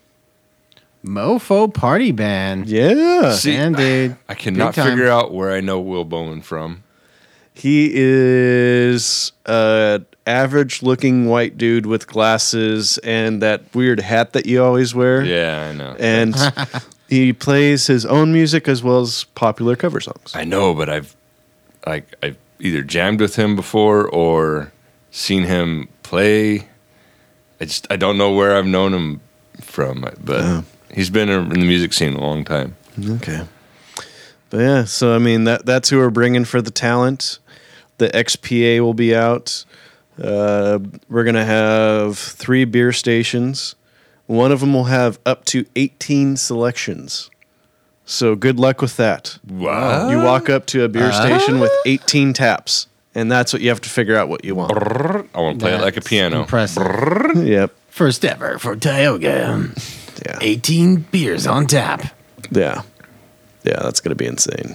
Speaker 2: Mofo Party Band.
Speaker 3: Yeah,
Speaker 1: See,
Speaker 2: And dude.
Speaker 1: I cannot
Speaker 2: Big time.
Speaker 1: figure out where I know Will Bowman from.
Speaker 3: he is an average-looking white dude with glasses and that weird hat that you always wear.
Speaker 1: Yeah, I know.
Speaker 3: And he plays his own music as well as popular cover songs.
Speaker 1: I know, but I've either jammed with him before or seen him play. I don't know where I've known him from, but he's been in the music scene a long time.
Speaker 3: Okay. But yeah, so I mean that's who we're bringing for the talent. The XPA will be out. We're gonna have 3 beer stations. One of them will have up to 18 selections. So good luck with that.
Speaker 1: Wow.
Speaker 3: You walk up to a beer station with 18 taps, and that's what you have to figure out what you want.
Speaker 1: I want to play it like a
Speaker 2: That's
Speaker 1: piano.
Speaker 2: Impressive.
Speaker 3: Yep.
Speaker 2: First ever for Tioga.
Speaker 3: Yeah.
Speaker 2: 18 beers on tap.
Speaker 3: Yeah. Yeah, that's gonna be insane.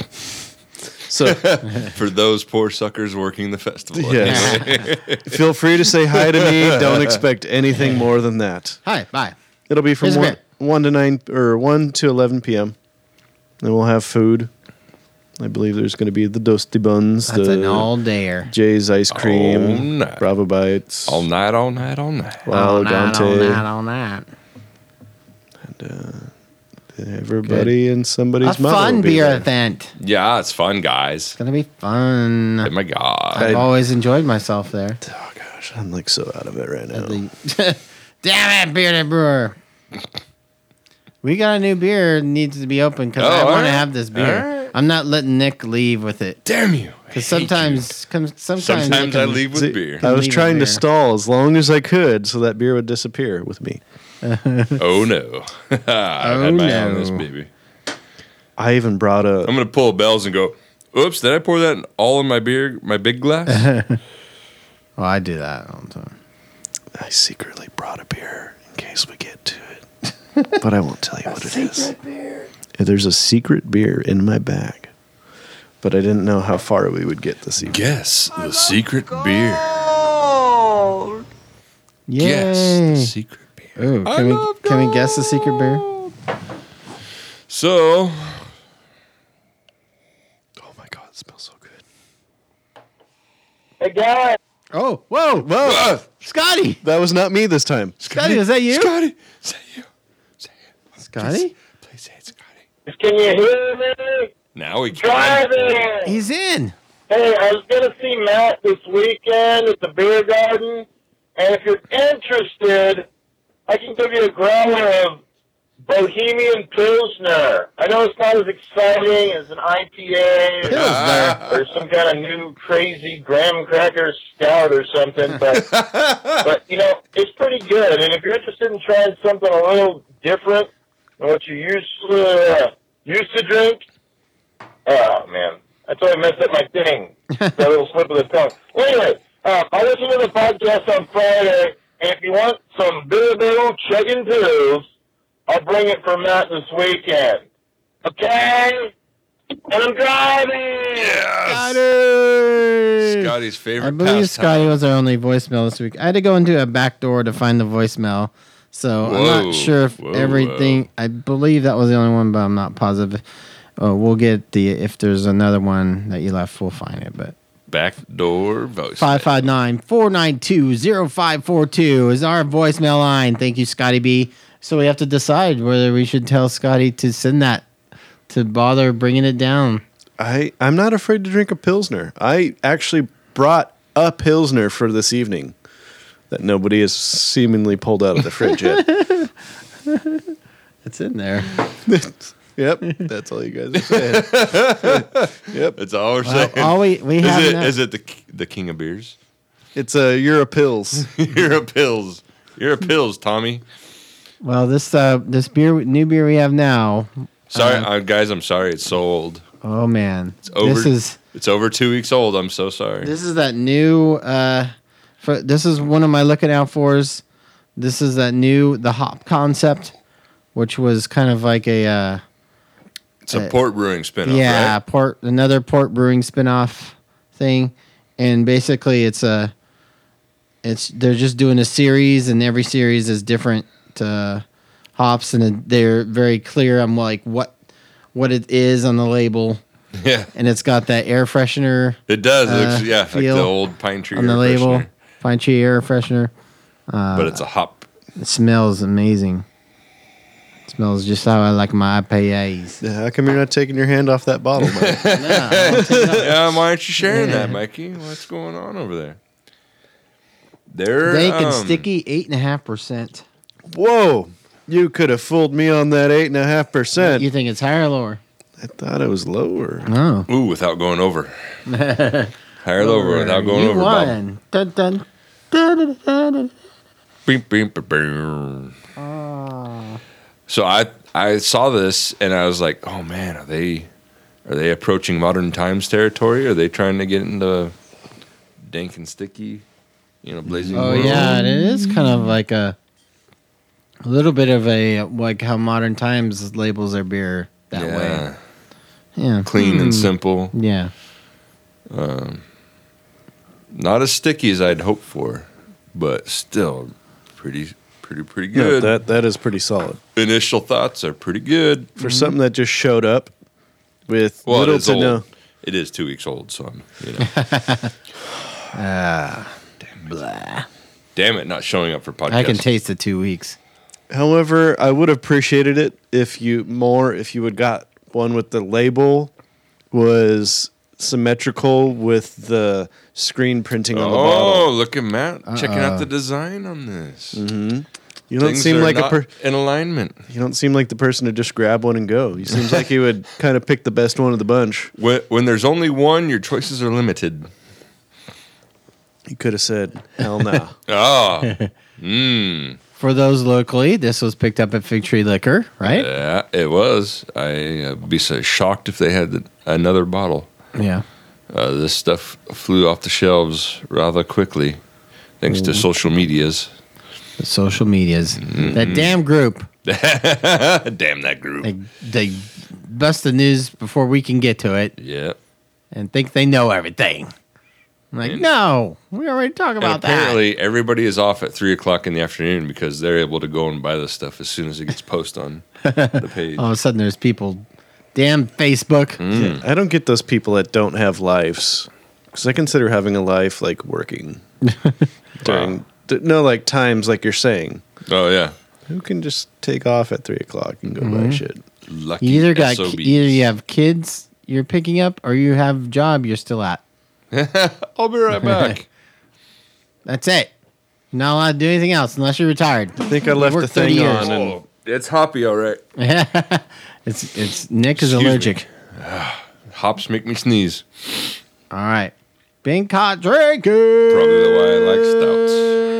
Speaker 3: So
Speaker 1: For those poor suckers working the festival.
Speaker 3: yes. Feel free to say hi to me. Don't expect anything more than that.
Speaker 2: Hi, bye.
Speaker 3: It'll be from
Speaker 2: Here's a
Speaker 3: 1,
Speaker 2: bit.
Speaker 3: 1 to 9 or 1 to 11 p.m. Then we'll have food. I believe there's going to be the Dosti buns,
Speaker 2: That's
Speaker 3: the
Speaker 2: an all-dayer.
Speaker 3: Jay's ice cream,
Speaker 1: All night.
Speaker 3: Bravo bites,
Speaker 1: All night, all night, all night.
Speaker 3: Wow
Speaker 2: all night,
Speaker 3: Dante.
Speaker 2: all night, all night.
Speaker 3: Everybody and somebody's
Speaker 2: A
Speaker 3: mother.
Speaker 2: fun
Speaker 3: will be
Speaker 2: beer
Speaker 3: there.
Speaker 2: event.
Speaker 1: Yeah, it's fun, guys.
Speaker 2: It's gonna be fun.
Speaker 1: Oh my God.
Speaker 2: I've always enjoyed myself there.
Speaker 3: Oh gosh, I'm like so out of it right now.
Speaker 2: Damn it, Bearded Brewer. We got a new beer that needs to be open because
Speaker 1: Oh,
Speaker 2: I
Speaker 1: all
Speaker 2: want to
Speaker 1: right.
Speaker 2: have this beer.
Speaker 1: All right.
Speaker 2: I'm not letting Nick leave with it
Speaker 1: Damn you.
Speaker 2: because sometimes
Speaker 1: Sometimes I leave with
Speaker 3: See,
Speaker 1: beer.
Speaker 3: I was
Speaker 2: leave it
Speaker 3: trying
Speaker 2: there.
Speaker 3: to stall as long as I could so that beer would disappear with me.
Speaker 1: Oh no. I
Speaker 2: Oh,
Speaker 1: had my eye on
Speaker 2: no.
Speaker 1: this baby.
Speaker 3: I even brought a.
Speaker 1: I'm gonna pull bells and go, oops, did I pour that all in my beer, my big glass?
Speaker 2: Well, I do that all the time.
Speaker 3: I secretly brought a beer in case we get to it, but I won't tell you what it is. There's a secret beer in my bag, but I didn't know how far we would get this evening.
Speaker 1: Guess the secret beer.
Speaker 4: Gold.
Speaker 1: Guess the
Speaker 2: Yay!
Speaker 1: secret beer.
Speaker 2: Ooh,
Speaker 1: I
Speaker 2: can
Speaker 1: love
Speaker 2: we guess the secret beer?
Speaker 1: So,
Speaker 3: Oh my god, it smells so good.
Speaker 4: Hey, guys.
Speaker 2: Oh, whoa,
Speaker 3: Whoa!
Speaker 2: Scotty!
Speaker 3: That was not me this time.
Speaker 2: Scotty, is that you?
Speaker 1: Scotty, say you. Say it.
Speaker 2: Scotty?
Speaker 1: Please say it, Scotty.
Speaker 4: Can you hear me?
Speaker 1: Now we can.
Speaker 4: Driving.
Speaker 2: He's in.
Speaker 4: Hey, I was going to see Matt this weekend at the beer garden, and if you're interested, I can give you a growler of Bohemian Pilsner. I know it's not as exciting as an IPA or some kind of new crazy graham cracker stout or something, but you know, it's pretty good. And if you're interested in trying something a little different than what you used to drink, oh man, I totally messed up my thing. That little slip of the tongue. Well, anyway, I listened to the podcast on Friday, and if you want some Billy chugging pills, I'll bring it for Matt this weekend. Okay? And I'm driving!
Speaker 2: Scotty!
Speaker 1: Scotty's favorite
Speaker 2: I believe
Speaker 1: pastime.
Speaker 2: Scotty was our only voicemail this week. I had to go into a back door to find the voicemail. So I'm
Speaker 1: Whoa.
Speaker 2: not sure if
Speaker 1: Whoa,
Speaker 2: everything. I believe that was the only one, but I'm not positive. We'll get if there's another one that you left, we'll find it. But
Speaker 1: Backdoor voice.
Speaker 2: 559-492-0542 is our voicemail line. Thank you, Scotty B. So we have to decide whether we should tell Scotty to send that to bother bringing it down.
Speaker 3: I'm not afraid to drink a Pilsner. I actually brought a Pilsner for this evening that nobody has seemingly pulled out of the fridge yet.
Speaker 2: It's in there.
Speaker 3: Yep, that's all you guys are saying. Yep,
Speaker 1: That's all we're saying.
Speaker 2: All we have now-
Speaker 1: Is it the king of beers?
Speaker 3: it's a Europils.
Speaker 1: You're a pills. You're a pills, Tommy.
Speaker 2: Well, this new beer we have now.
Speaker 1: Sorry, guys. I'm sorry. It's so old.
Speaker 2: Oh man,
Speaker 1: Over.
Speaker 2: This
Speaker 1: It's over 2 weeks old. I'm so sorry.
Speaker 2: is that new. This is one of my looking out fors. This is the hop concept, which was kind of like a
Speaker 1: It's a port brewing spinoff,
Speaker 2: yeah
Speaker 1: right?
Speaker 2: another port brewing spinoff thing, and basically they're just doing a series, and every series is different hops, and they're very clear on like what it is on the label,
Speaker 1: Yeah,
Speaker 2: and it's got that air freshener
Speaker 1: it does. It looks, like
Speaker 2: feel
Speaker 1: the old pine tree
Speaker 2: on the
Speaker 1: air
Speaker 2: label,
Speaker 1: freshener.
Speaker 2: pine tree air freshener.
Speaker 1: But it's a hop.
Speaker 2: It smells amazing. It smells just how I like my IPAs.
Speaker 3: How come you're not taking your hand off that bottle, man?
Speaker 1: Yeah, why aren't you sharing that, Mikey? What's going on over there? They're
Speaker 2: Dank and sticky, 8.5%.
Speaker 3: Whoa, you could have fooled me on that 8.5%.
Speaker 2: You think it's higher or lower?
Speaker 3: I thought it was lower.
Speaker 2: No.
Speaker 1: Ooh, without going over. Higher lower without going
Speaker 2: You
Speaker 1: over, Bob.
Speaker 2: won. Dun, dun, dun, dun, dun, dun.
Speaker 1: Beep, beep, beep, beep. So I saw this and I was like, oh man, are they approaching modern times territory? Are they trying to get into dank and sticky, blazing
Speaker 2: Oh,
Speaker 1: world?
Speaker 2: yeah. And it is kind of like a little bit of like how Modern Times labels their beer that way. Yeah.
Speaker 1: Clean and simple.
Speaker 2: Yeah.
Speaker 1: Not as sticky as I'd hoped for, but still pretty
Speaker 3: No,
Speaker 1: good.
Speaker 3: that is pretty solid.
Speaker 1: Initial thoughts are pretty good.
Speaker 3: For something that just showed up with
Speaker 1: Well, it
Speaker 3: little
Speaker 1: is
Speaker 3: to
Speaker 1: old.
Speaker 3: no.
Speaker 1: It is 2 weeks old, so I'm,
Speaker 2: Blah.
Speaker 1: damn it, not showing up for podcast.
Speaker 2: I can taste the 2 weeks.
Speaker 3: However, I would have appreciated it if you would got one with the label was symmetrical with the screen printing on the
Speaker 1: Oh,
Speaker 3: bottle.
Speaker 1: look at Matt checking out the design on this.
Speaker 3: You don't
Speaker 1: Things
Speaker 3: seem
Speaker 1: are
Speaker 3: like
Speaker 1: not in alignment.
Speaker 3: you don't seem like the person to just grab one and go. You seems like you would kind of pick the best one of the bunch.
Speaker 1: When there's only one, your choices are limited.
Speaker 3: You could have said, "Hell no."
Speaker 1: Oh,
Speaker 2: For those locally, this was picked up at Fig Tree Liquor, right?
Speaker 1: yeah, it was. I'd be so shocked if they had another bottle.
Speaker 2: Yeah.
Speaker 1: This stuff flew off the shelves rather quickly, thanks to social medias.
Speaker 2: The social medias. That damn group.
Speaker 1: Damn that group.
Speaker 2: They bust the news before we can get to it
Speaker 1: Yeah.
Speaker 2: and think they know everything. I'm like, no, we already talked
Speaker 1: And
Speaker 2: about that.
Speaker 1: apparently, everybody is off at 3:00 in the afternoon because they're able to go and buy this stuff as soon as it gets posted on the page.
Speaker 2: All of a sudden, there's people. Damn Facebook.
Speaker 3: I don't get those people that don't have lives because I consider having a life like working during like times like you're saying.
Speaker 1: Oh yeah,
Speaker 3: Who can just take off at 3:00 and go buy shit?
Speaker 1: lucky.
Speaker 2: You either
Speaker 1: SOBs.
Speaker 2: you have kids you're picking up, or you have a job you're still at.
Speaker 1: I'll be right back.
Speaker 2: That's it. You're not allowed to do anything else unless you're retired.
Speaker 3: I think I left the
Speaker 2: worked 30
Speaker 3: thing
Speaker 2: years.
Speaker 3: on and
Speaker 1: Oh, it's hoppy, all right.
Speaker 2: It's Nick is
Speaker 1: Excuse me.
Speaker 2: allergic.
Speaker 1: Hops make me sneeze.
Speaker 2: All right. Being caught drinking.
Speaker 1: Probably why I like stouts.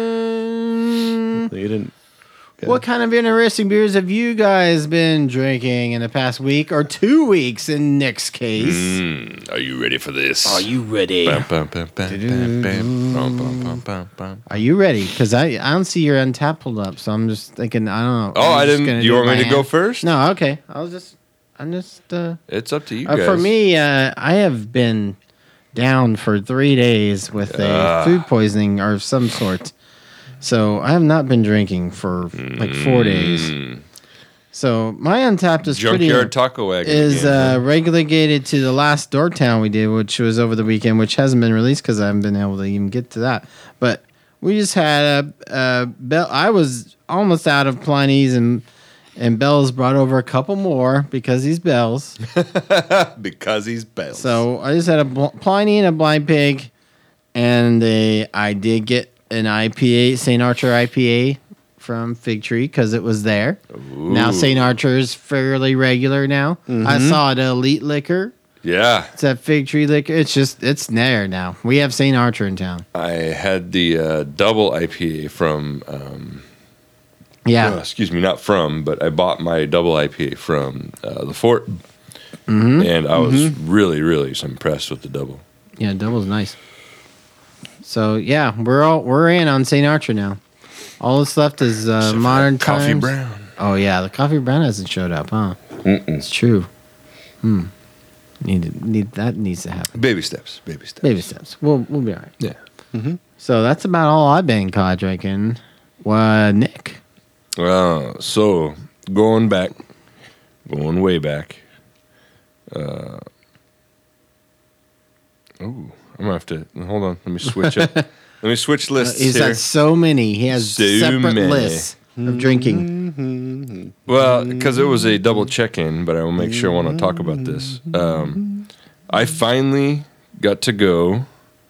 Speaker 3: you didn't.
Speaker 2: What kind of interesting beers have you guys been drinking in the past week or 2 weeks in Nick's case?
Speaker 1: Are you ready for this?
Speaker 2: Are you ready?
Speaker 1: Bam, bam, bam, bam, bam, bam. Bum, bum, bum, bam, bam.
Speaker 2: Are you ready? Because I don't see your Untapped pulled up, so I'm just thinking, I don't know.
Speaker 1: Oh,
Speaker 2: I'm
Speaker 1: I
Speaker 2: just
Speaker 1: didn't.
Speaker 2: gonna
Speaker 1: You
Speaker 2: do it
Speaker 1: want me
Speaker 2: by
Speaker 1: to go
Speaker 2: hand.
Speaker 1: first?
Speaker 2: No, okay. I'm just.
Speaker 1: It's up to you guys.
Speaker 2: For me, I have been down for 3 days with a food poisoning or some sort. So I have not been drinking for like 4 days. So my Untapped is
Speaker 1: Junkyard Taco Wagon
Speaker 2: is
Speaker 1: again.
Speaker 2: relegated to the last Door Town we did, which was over the weekend, which hasn't been released because I haven't been able to even get to that. But we just had I was almost out of Pliny's, and Bell's brought over a couple more because he's Bell's.
Speaker 1: Because he's bells.
Speaker 2: So I just had a Pliny and a Blind Pig, and I did get an IPA, St. Archer IPA from Fig Tree because it was there. Now St. Archer is fairly regular now. I saw it at Elite Liquor.
Speaker 1: Yeah.
Speaker 2: It's at Fig Tree Liquor. It's there now. We have St. Archer in town.
Speaker 1: I had the double IPA from,
Speaker 2: Yeah.
Speaker 1: excuse me, not from, but I bought my double IPA from the Fort. And I was really, really impressed with the double.
Speaker 2: Yeah, double's nice. So yeah, we're in on St. Archer now. All that's left is
Speaker 1: Except for
Speaker 2: modern
Speaker 1: that coffee
Speaker 2: times.
Speaker 1: brown.
Speaker 2: Oh yeah, the coffee brown hasn't showed up, huh? It's true. That needs to happen.
Speaker 1: Baby steps. Baby steps.
Speaker 2: Baby steps. We'll be all right.
Speaker 1: Yeah.
Speaker 2: So that's about all I've been caught drinking. Nick.
Speaker 1: So going way back. I'm gonna have to hold on. Let me switch up. Let me switch lists
Speaker 2: He's
Speaker 1: here.
Speaker 2: had so many. He has
Speaker 1: So
Speaker 2: separate
Speaker 1: many.
Speaker 2: lists of drinking.
Speaker 1: Well, because it was a double check-in, but I will make sure I want to talk about this. I finally got to go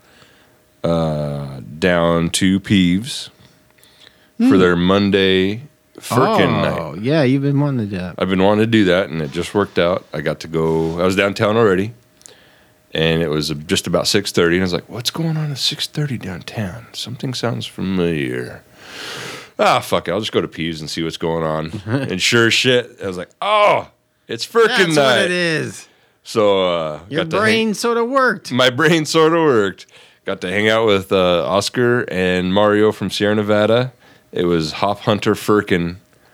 Speaker 1: down to Peeves for their Monday Firkin night.
Speaker 2: Oh yeah, you've been wanting to do that.
Speaker 1: I've been wanting to do that, and it just worked out. I got to go. I was downtown already, and it was just about 6:30. And I was like, "What's going on at 6:30 downtown? Something sounds familiar." Fuck it. I'll just go to Peeves and see what's going on. And sure as shit, I was like, "Oh, it's Firkin
Speaker 2: That's
Speaker 1: night."
Speaker 2: what it is.
Speaker 1: So
Speaker 2: Your
Speaker 1: got to
Speaker 2: brain sort of worked.
Speaker 1: my brain sort of worked. Got to hang out with Oscar and Mario from Sierra Nevada. It was Hop Hunter Firkin,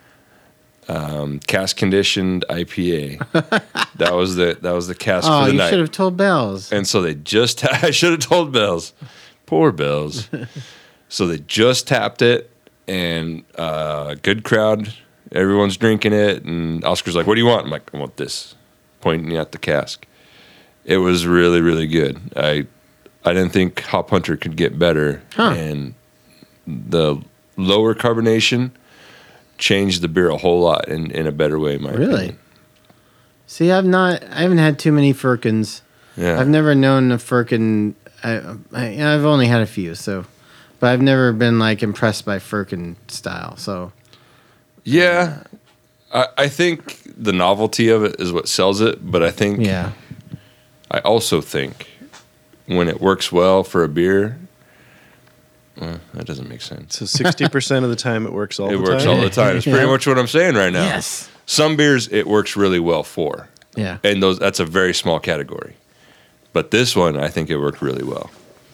Speaker 1: cask conditioned IPA. that was the cask
Speaker 2: Oh,
Speaker 1: for the
Speaker 2: you
Speaker 1: night.
Speaker 2: should have told Bells.
Speaker 1: And so they just I should have told Bells. Poor Bells. So they just tapped it, and good crowd. Everyone's drinking it, and Oscar's like, "What do you want?" I'm like, "I want this," pointing at the cask. It was really, really good. I didn't think Hop Hunter could get better, and the lower carbonation changed the beer a whole lot in a better way. In my
Speaker 2: Really?
Speaker 1: opinion.
Speaker 2: See, I haven't had too many firkins.
Speaker 1: Yeah.
Speaker 2: I've never known a firkin. I've only had a few, but I've never been like impressed by firkin style. So
Speaker 1: Yeah, I think the novelty of it is what sells it, but I think
Speaker 2: yeah,
Speaker 1: I also think when it works well for a beer, that doesn't make sense.
Speaker 3: So 60% of the time it works all
Speaker 1: It
Speaker 3: the
Speaker 1: works
Speaker 3: time.
Speaker 1: all the time. It's pretty
Speaker 2: Yeah.
Speaker 1: much what I'm saying right now.
Speaker 2: yes,
Speaker 1: Some beers it works really well for,
Speaker 2: yeah.
Speaker 1: and that's a very small category. But this one, I think it worked really well.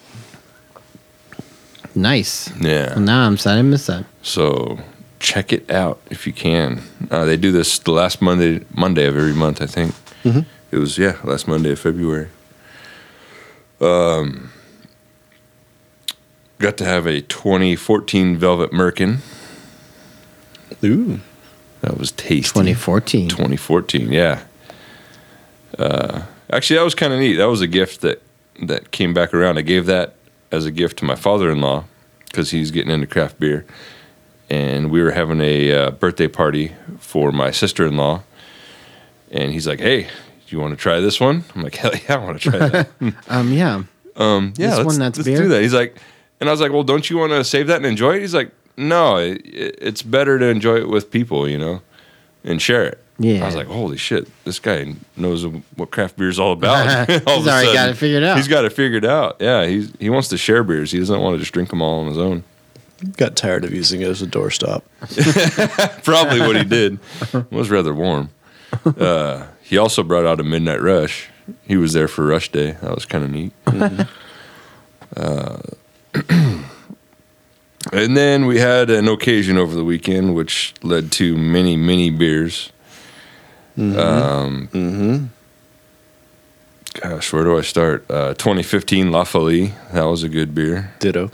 Speaker 2: Nice.
Speaker 1: Yeah.
Speaker 2: Well, now I'm sad I missed that.
Speaker 1: So check it out if you can. They do this the last Monday of every month, I think.
Speaker 3: Mhm.
Speaker 1: It was last Monday of February. Got to have a 2014 Velvet Merkin.
Speaker 3: Ooh.
Speaker 1: That was tasty.
Speaker 2: 2014.
Speaker 1: 2014, yeah. Actually, that was kind of neat. That was a gift that came back around. I gave that as a gift to my father-in-law because he's getting into craft beer. And we were having a birthday party for my sister-in-law. And he's like, hey, do you want to try this one? I'm like, hell yeah, I want to try that.
Speaker 2: Yeah.
Speaker 1: Yeah,
Speaker 2: This one that's
Speaker 1: let's
Speaker 2: beer?
Speaker 1: do that. He's like, and I was like, well, don't you want to save that and enjoy it? He's like, no, it's better to enjoy it with people, and share it.
Speaker 2: Yeah.
Speaker 1: I was like, holy shit, this guy knows what craft beer is all about.
Speaker 2: He's already got it figured out.
Speaker 1: He's got it figured out. Yeah, he wants to share beers. He doesn't want to just drink them all on his own.
Speaker 3: Got tired of using it as a doorstop.
Speaker 1: Probably what he did. It was rather warm. He also brought out a Midnight Rush. He was there for Rush Day. That was kind of neat. And then we had an occasion over the weekend, which led to many, many beers. Gosh, where do I start? 2015 La Folie. That was a good beer.
Speaker 3: Ditto.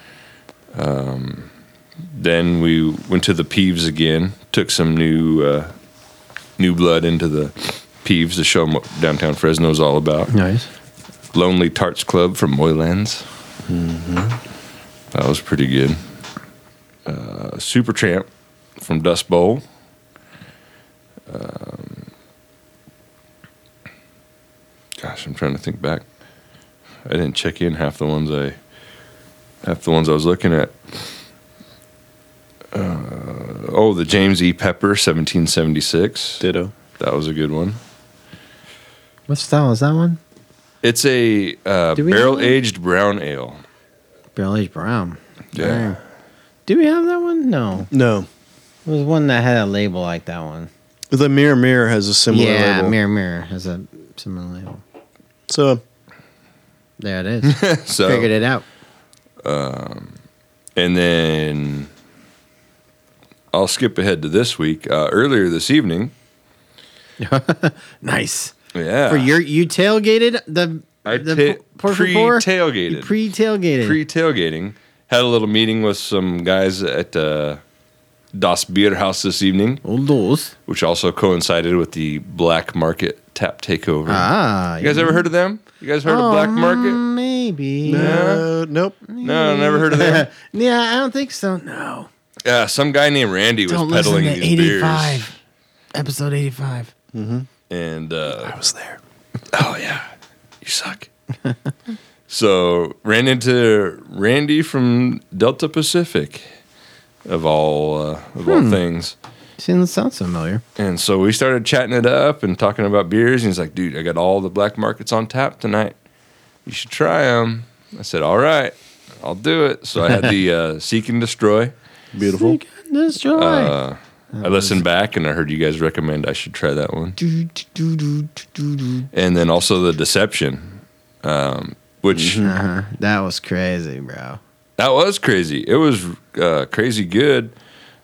Speaker 1: Then we went to the Peeves again. Took some new blood into the Peeves to show them what downtown Fresno is all about.
Speaker 2: Nice.
Speaker 1: Lonely Tarts Club from Moylands. That was pretty good. Super Tramp from Dust Bowl. Gosh, I'm trying to think back. I didn't check in half the ones I was looking at. The James E. Pepper, 1776.
Speaker 3: Ditto.
Speaker 1: That was a good one.
Speaker 2: What style is that one?
Speaker 1: It's a
Speaker 2: Do we
Speaker 1: barrel-aged brown ale.
Speaker 2: Barrel aged brown.
Speaker 1: Yeah.
Speaker 2: Dang. Do we have that one? No.
Speaker 3: No.
Speaker 2: There was one that had a label like that one.
Speaker 3: The Mirror has a similar
Speaker 2: yeah,
Speaker 3: label.
Speaker 2: Mirror has a similar label.
Speaker 3: So
Speaker 2: There it is.
Speaker 1: So,
Speaker 2: Figured it out.
Speaker 1: and then I'll skip ahead to this week. Earlier this evening,
Speaker 2: Nice.
Speaker 1: yeah,
Speaker 2: For you tailgated
Speaker 1: I
Speaker 2: the pour for pour?
Speaker 1: pre-tailgated.
Speaker 2: You pre-tailgated.
Speaker 1: Pre-tailgating. Had a little meeting with some guys at Das Bierhaus this evening,
Speaker 2: Old those.
Speaker 1: which also coincided with the Black Market Tap Takeover.
Speaker 2: Ah.
Speaker 1: You guys ever heard of them? You guys heard of Black Market?
Speaker 2: Maybe.
Speaker 3: nope.
Speaker 1: No, never heard of them.
Speaker 2: Yeah, I don't think so. No.
Speaker 1: Yeah, some guy named Randy was
Speaker 2: Don't listen
Speaker 1: peddling
Speaker 2: to
Speaker 1: these
Speaker 2: 85.
Speaker 1: beers.
Speaker 2: Episode 85.
Speaker 1: And
Speaker 3: I was there.
Speaker 1: oh yeah, you suck. So ran into Randy from Delta Pacific, of all things.
Speaker 2: Sounds familiar.
Speaker 1: And so we started chatting it up and talking about beers. And he's like, "Dude, I got all the Black Markets on tap tonight. You should try them." I said, "All right, I'll do it." So I had the Seek and Destroy.
Speaker 3: Beautiful.
Speaker 2: Destroy.
Speaker 1: I listened back and I heard you guys recommend I should try that one. And then also the Deception, which
Speaker 2: That was crazy, bro.
Speaker 1: that was crazy. It was crazy good.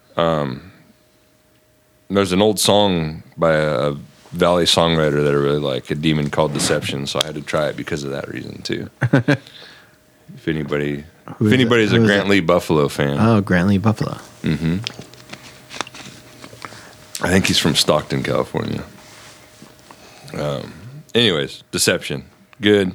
Speaker 1: There's an old song by a Valley songwriter that I really like, A Demon Called Deception, so I had to try it because of that reason too. If anybody's
Speaker 2: Who is
Speaker 1: a
Speaker 2: it?
Speaker 1: Grant Lee Buffalo fan,
Speaker 2: Oh, Grant Lee Buffalo.
Speaker 1: I think he's from Stockton, California. Anyways, Deception, good.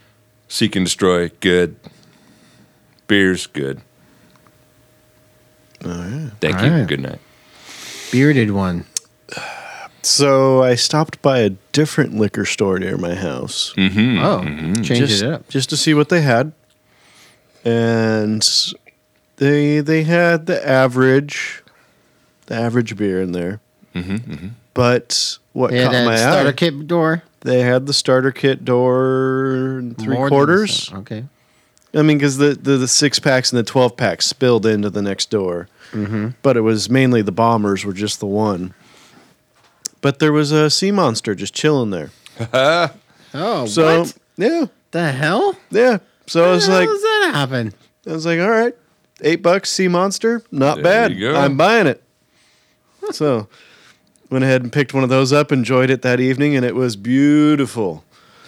Speaker 1: Seek and Destroy, good. Beers, good. Thank
Speaker 2: All
Speaker 1: you.
Speaker 2: right.
Speaker 1: Good night.
Speaker 2: Bearded one.
Speaker 3: So I stopped by a different liquor store near my house
Speaker 2: Change
Speaker 3: just,
Speaker 2: it up.
Speaker 3: just to see what they had, and they had the average beer in there. But what
Speaker 2: They had
Speaker 3: caught
Speaker 2: that
Speaker 3: my
Speaker 2: starter
Speaker 3: eye?
Speaker 2: kit door.
Speaker 3: They had the starter kit door and three
Speaker 2: More than
Speaker 3: quarters.
Speaker 2: so- Okay.
Speaker 3: I mean, because the 6-packs and the 12-packs spilled into the next door. But it was mainly the bombers were just the one. But there was a sea monster just chilling there.
Speaker 2: Oh,
Speaker 3: So
Speaker 2: what
Speaker 3: yeah,
Speaker 2: the hell?
Speaker 3: yeah. So I was
Speaker 2: How
Speaker 3: like,
Speaker 2: does that happen?
Speaker 3: all right, $8 sea monster, not
Speaker 1: There
Speaker 3: bad.
Speaker 1: you go.
Speaker 3: I'm buying it. So went ahead and picked one of those up, enjoyed it that evening, and it was beautiful.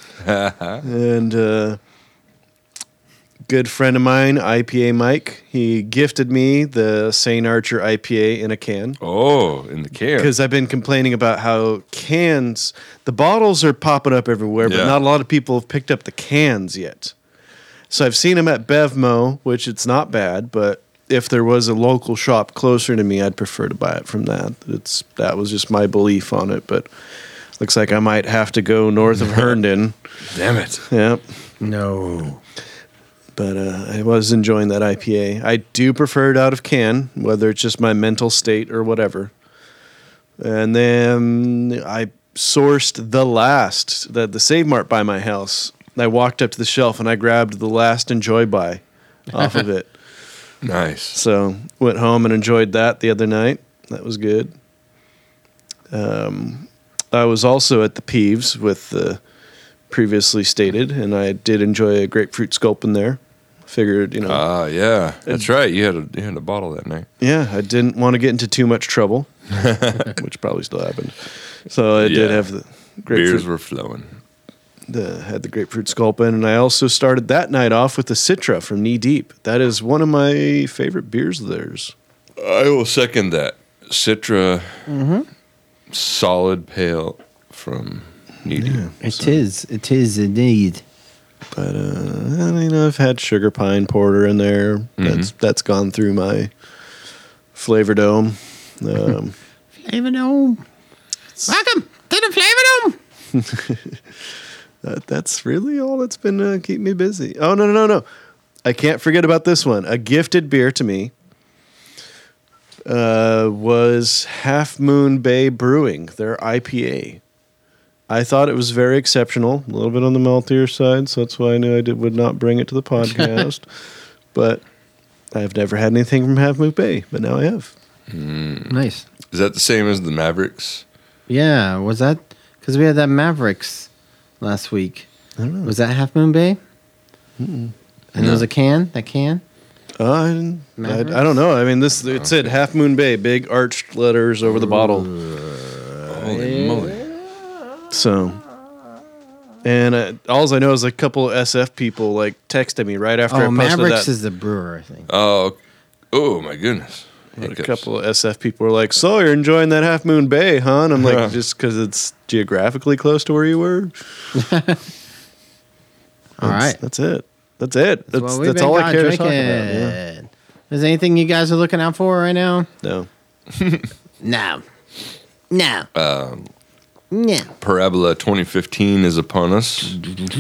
Speaker 3: And good friend of mine, IPA Mike, he gifted me the St. Archer IPA in a can.
Speaker 1: Oh, in the can.
Speaker 3: Because I've been complaining about how cans, the bottles are popping up everywhere, but
Speaker 1: Yeah.
Speaker 3: not a lot of people have picked up the cans yet. So I've seen them at Bevmo, which it's not bad, but if there was a local shop closer to me, I'd prefer to buy it from that. That was just my belief on it, but looks like I might have to go north of Herndon.
Speaker 1: Damn it.
Speaker 3: Yep.
Speaker 2: No.
Speaker 3: But I was enjoying that IPA. I do prefer it out of can, whether it's just my mental state or whatever. And then I sourced the Save Mart by my house. I walked up to the shelf and I grabbed the last Enjoy Buy off of it.
Speaker 1: Nice.
Speaker 3: So went home and enjoyed that the other night. That was good. I was also at the Peeves with the previously stated, and I did enjoy a grapefruit sculpin there. Figured,
Speaker 1: Ah, yeah. That's right. You had a bottle that night.
Speaker 3: yeah, I didn't want to get into too much trouble, which probably still happened. So I did
Speaker 1: Yeah.
Speaker 3: have the
Speaker 1: Beers
Speaker 3: grapefruit,
Speaker 1: were flowing.
Speaker 3: had the grapefruit sculpin, and I also started that night off with the Citra from Knee Deep. That is one of my favorite beers of theirs.
Speaker 1: I will second that. Citra, solid pale from Knee Deep.
Speaker 2: It is indeed.
Speaker 3: But I've had Sugar Pine Porter in there. That's gone through my Flavor Dome.
Speaker 2: Flavor Dome. Welcome to the Flavor Dome.
Speaker 3: That's really all that's been keeping me busy. Oh, no. I can't forget about this one. A gifted beer to me was Half Moon Bay Brewing, their IPA. I thought it was very exceptional, a little bit on the maltier side, so that's why I knew I would not bring it to the podcast. But I've never had anything from Half Moon Bay, but now I have.
Speaker 2: Nice.
Speaker 1: Is that the same as the Mavericks?
Speaker 2: Yeah, was that because we had that Mavericks last week?
Speaker 3: I don't know.
Speaker 2: Was that Half Moon Bay? And there was a can. That can.
Speaker 3: I don't know. I mean, it said Half Moon Bay, big arched letters over the bottle.
Speaker 1: Holy moly.
Speaker 3: So, and all I know is a couple of SF people like texted me right after I
Speaker 2: Oh,
Speaker 3: posted
Speaker 2: Mavericks
Speaker 3: that.
Speaker 2: is the brewer, I think.
Speaker 1: Oh my goodness.
Speaker 3: A
Speaker 1: Hiccups.
Speaker 3: couple of SF people were like, "So you're enjoying that Half Moon Bay, huh?" And I'm like, just because it's geographically close to where you were.
Speaker 2: All right.
Speaker 3: That's it. That's it.
Speaker 2: what we've
Speaker 3: That's
Speaker 2: been
Speaker 3: all I
Speaker 2: got
Speaker 3: care to talk about.
Speaker 2: drinking. Is there anything you guys are looking out for right now?
Speaker 3: No.
Speaker 2: No. No. No.
Speaker 1: Parabola 2015 is upon us.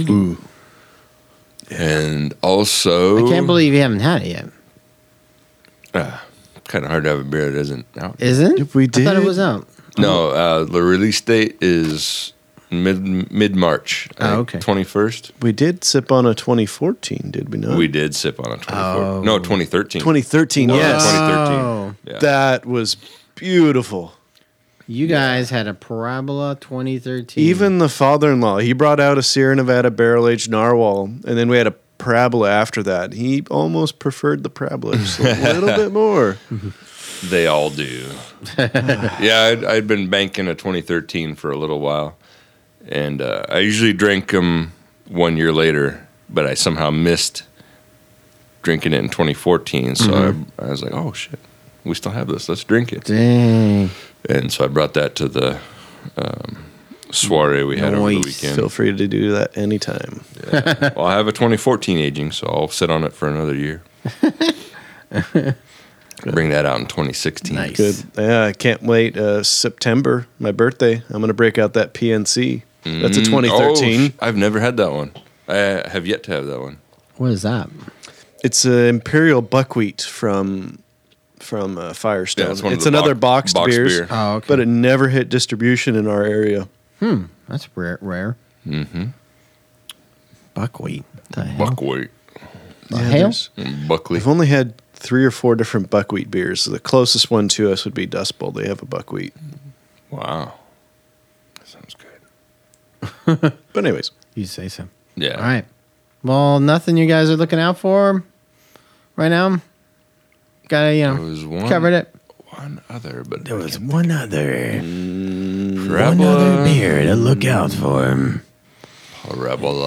Speaker 1: And also,
Speaker 2: I can't believe you haven't had it yet.
Speaker 1: kind of hard to have a beer that isn't out.
Speaker 2: Isn't?
Speaker 3: We
Speaker 2: I thought it
Speaker 3: did.
Speaker 2: was out.
Speaker 1: No, the release date is mid March.
Speaker 2: Oh, okay.
Speaker 1: 21st.
Speaker 3: We did sip on a 2014, did we not?
Speaker 1: We did sip on a 24.
Speaker 2: Oh.
Speaker 1: No, 2013.
Speaker 3: 2013,
Speaker 1: Whoa.
Speaker 3: yes.
Speaker 1: 2013.
Speaker 2: Oh,
Speaker 1: Yeah.
Speaker 3: That was beautiful.
Speaker 2: you guys had a Parabola 2013.
Speaker 3: Even the father-in-law, he brought out a Sierra Nevada barrel-aged narwhal, and then we had a Parabola after that. He almost preferred the Parabola just a little bit more.
Speaker 1: They all do. Yeah, I'd been banking a 2013 for a little while. And I usually drink them 1 year later, but I somehow missed drinking it in 2014. So I was like, oh, shit, we still have this. Let's drink it.
Speaker 2: Dang.
Speaker 1: And so I brought that to the soiree we had over the
Speaker 2: Nice.
Speaker 1: weekend.
Speaker 3: Feel free to do that anytime.
Speaker 1: Yeah. Well, I have a 2014 aging, so I'll sit on it for another year. Bring that out in 2016.
Speaker 2: Nice.
Speaker 3: Good. Yeah, I can't wait. September, my birthday. I'm gonna break out that PNC. That's a 2013.
Speaker 1: I've never had that one. I have yet to have that one.
Speaker 2: What is that?
Speaker 3: It's an Imperial Buckwheat from Firestone.
Speaker 1: Yeah, it's one of
Speaker 3: it's
Speaker 1: the
Speaker 3: another
Speaker 1: boxed
Speaker 3: beers,
Speaker 1: beer.
Speaker 2: Oh, okay.
Speaker 3: but it never hit distribution in our area.
Speaker 2: That's rare.
Speaker 1: Mm-hmm.
Speaker 2: Buckwheat. The hell?
Speaker 1: Buckwheat.
Speaker 2: The hell?
Speaker 3: there's-
Speaker 1: Buckley.
Speaker 3: I've only had 3 or 4 different buckwheat beers. The closest one to us would be Dust Bowl. They have a buckwheat.
Speaker 1: Wow. That sounds good.
Speaker 3: But anyways,
Speaker 2: You say so.
Speaker 1: Yeah.
Speaker 2: All right. Well, nothing you guys are looking out for right now. Got to,
Speaker 1: There was one,
Speaker 2: covered it.
Speaker 1: one other, but
Speaker 2: There was one other
Speaker 1: Rebel.
Speaker 2: beer to look out for.
Speaker 1: Rebel.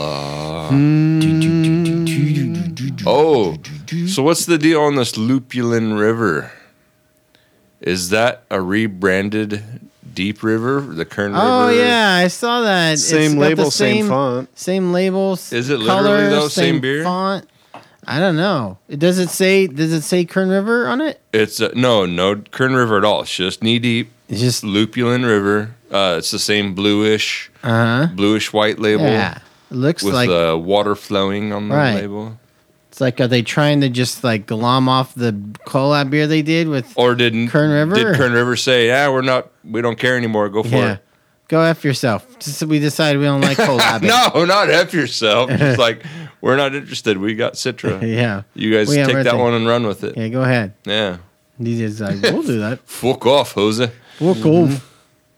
Speaker 1: Oh, so what's the deal on this Lupulin River? Is that a rebranded Deep River, the Kern River?
Speaker 2: Oh yeah, I saw that. It's
Speaker 3: same
Speaker 2: got
Speaker 3: label,
Speaker 2: the
Speaker 3: same font.
Speaker 2: Same label.
Speaker 1: Is it
Speaker 2: color,
Speaker 1: literally, though, same beer?
Speaker 2: font? I don't know. Does it say Kern River on it?
Speaker 1: It's no Kern River at all. It's just knee deep.
Speaker 2: It's just
Speaker 1: Lupulin River. It's the same bluish white label
Speaker 2: yeah. It looks
Speaker 1: with
Speaker 2: like
Speaker 1: water flowing on the
Speaker 2: Right.
Speaker 1: label.
Speaker 2: it's like, are they trying to just like glom off the collab beer they did with?
Speaker 1: Or didn't
Speaker 2: Kern River?
Speaker 1: Did Kern River say, we don't care anymore. Go for
Speaker 2: Yeah,
Speaker 1: it.
Speaker 2: go F yourself. Just we decided we don't like collab.
Speaker 1: No, not F yourself. It's like, we're not interested. We got Citra.
Speaker 2: Yeah.
Speaker 1: You guys
Speaker 2: We have
Speaker 1: take that
Speaker 2: everything.
Speaker 1: one and run with it.
Speaker 2: Yeah, go ahead.
Speaker 1: Yeah.
Speaker 2: He just like, we'll do that.
Speaker 1: Fuck off, Jose.
Speaker 2: Walk off.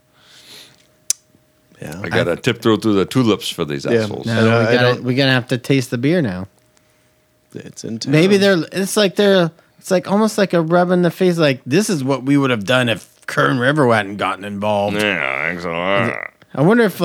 Speaker 3: Yeah.
Speaker 1: I got to tiptoe through the tulips for these
Speaker 3: Yeah.
Speaker 1: assholes.
Speaker 2: No,
Speaker 3: I
Speaker 2: we gotta have to taste the beer now.
Speaker 3: It's in town.
Speaker 2: Maybe it's like almost like a rub in the face. Like this is what we would have done if Kern River hadn't gotten involved.
Speaker 1: Yeah, I think so.
Speaker 2: I wonder if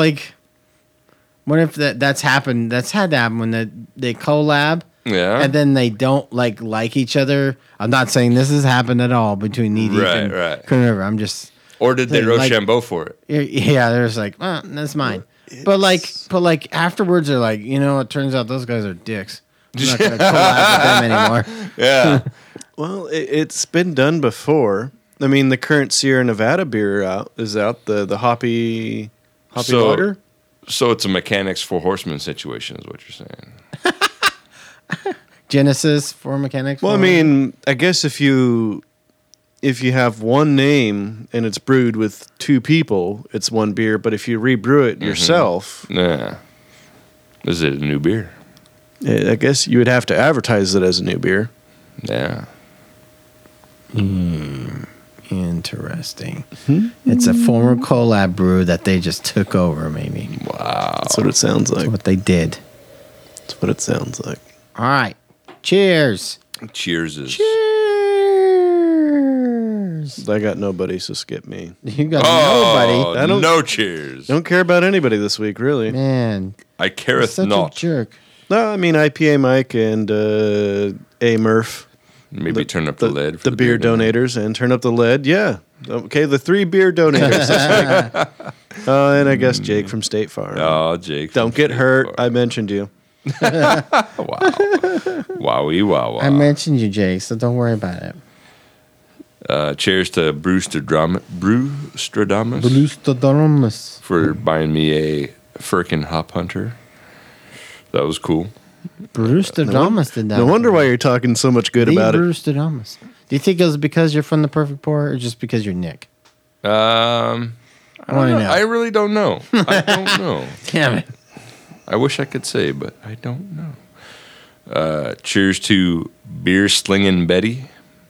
Speaker 2: that's happened. That's had to happen when they collab
Speaker 1: Yeah.
Speaker 2: and then they don't like each other. I'm not saying this has happened at all between Knee Deep and
Speaker 1: Right.
Speaker 2: Kern River. I'm just
Speaker 1: Or did they
Speaker 2: Like-
Speaker 1: Rochambeau for it?
Speaker 2: yeah. They're just like, that's mine. But like afterwards, they're like, it turns out those guys are dicks. I'm not gonna collab with them anymore.
Speaker 1: Yeah.
Speaker 3: Well, it's been done before. I mean, the current Sierra Nevada beer is out. The hoppy
Speaker 1: So-
Speaker 3: lager.
Speaker 1: So it's a Mechanics Four Horsemen situation, is what you're saying.
Speaker 2: Genesis for mechanics.
Speaker 3: Well, I mean, I guess if you have one name and it's brewed with 2 people, it's one beer. But if you rebrew it yourself,
Speaker 1: Yeah. Is it a new beer?
Speaker 3: I guess you would have to advertise it as a new beer.
Speaker 1: Yeah.
Speaker 2: Interesting. It's a former collab brew that they just took over. Maybe
Speaker 1: Wow.
Speaker 3: That's what it sounds like.
Speaker 2: that's what they did.
Speaker 3: That's what it sounds like.
Speaker 2: All right. Cheers.
Speaker 1: Cheers is.
Speaker 2: Cheers.
Speaker 3: I got nobody, so skip me.
Speaker 2: You got
Speaker 1: Oh,
Speaker 3: I don't-
Speaker 1: no cheers.
Speaker 3: Don't care about anybody this week, really.
Speaker 2: nobody. Man,
Speaker 1: I
Speaker 2: you're
Speaker 1: careth
Speaker 2: such
Speaker 1: not.
Speaker 2: a jerk.
Speaker 3: No, I mean IPA Mike and A Murph.
Speaker 1: Maybe turn up the lid. For
Speaker 3: The beer donators and turn up the lead. Yeah. Okay, the 3 beer donators this week. And I guess Jake from State Farm.
Speaker 1: Oh, Jake.
Speaker 3: Don't get hurt. I mentioned you.
Speaker 1: Wowie wow.
Speaker 2: I mentioned you, Jake, so don't worry about it.
Speaker 1: Cheers to Brewstradamus
Speaker 2: Bluestadamus.
Speaker 1: for buying me a Firkin Hop Hunter. That was cool.
Speaker 2: Brewstradamus did that.
Speaker 3: No wonder why you're talking so much good
Speaker 2: The
Speaker 3: about it.
Speaker 2: Brewstradamus. Do you think it was because you're from the Perfect Pour or just because you're Nick?
Speaker 1: I
Speaker 2: wanna know.
Speaker 1: I really don't know. I don't know.
Speaker 2: Damn it.
Speaker 1: I wish I could say, but I don't know. Cheers to Beer Slingin' Betty,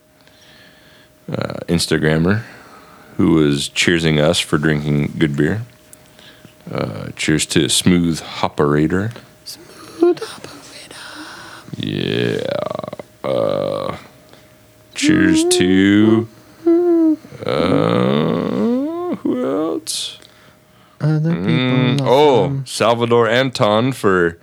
Speaker 1: Instagrammer, who was cheersing us for drinking good beer. Cheers to Smooth Hopperator. Yeah. Cheers to who else?
Speaker 2: Other people.
Speaker 1: Salvador Anton for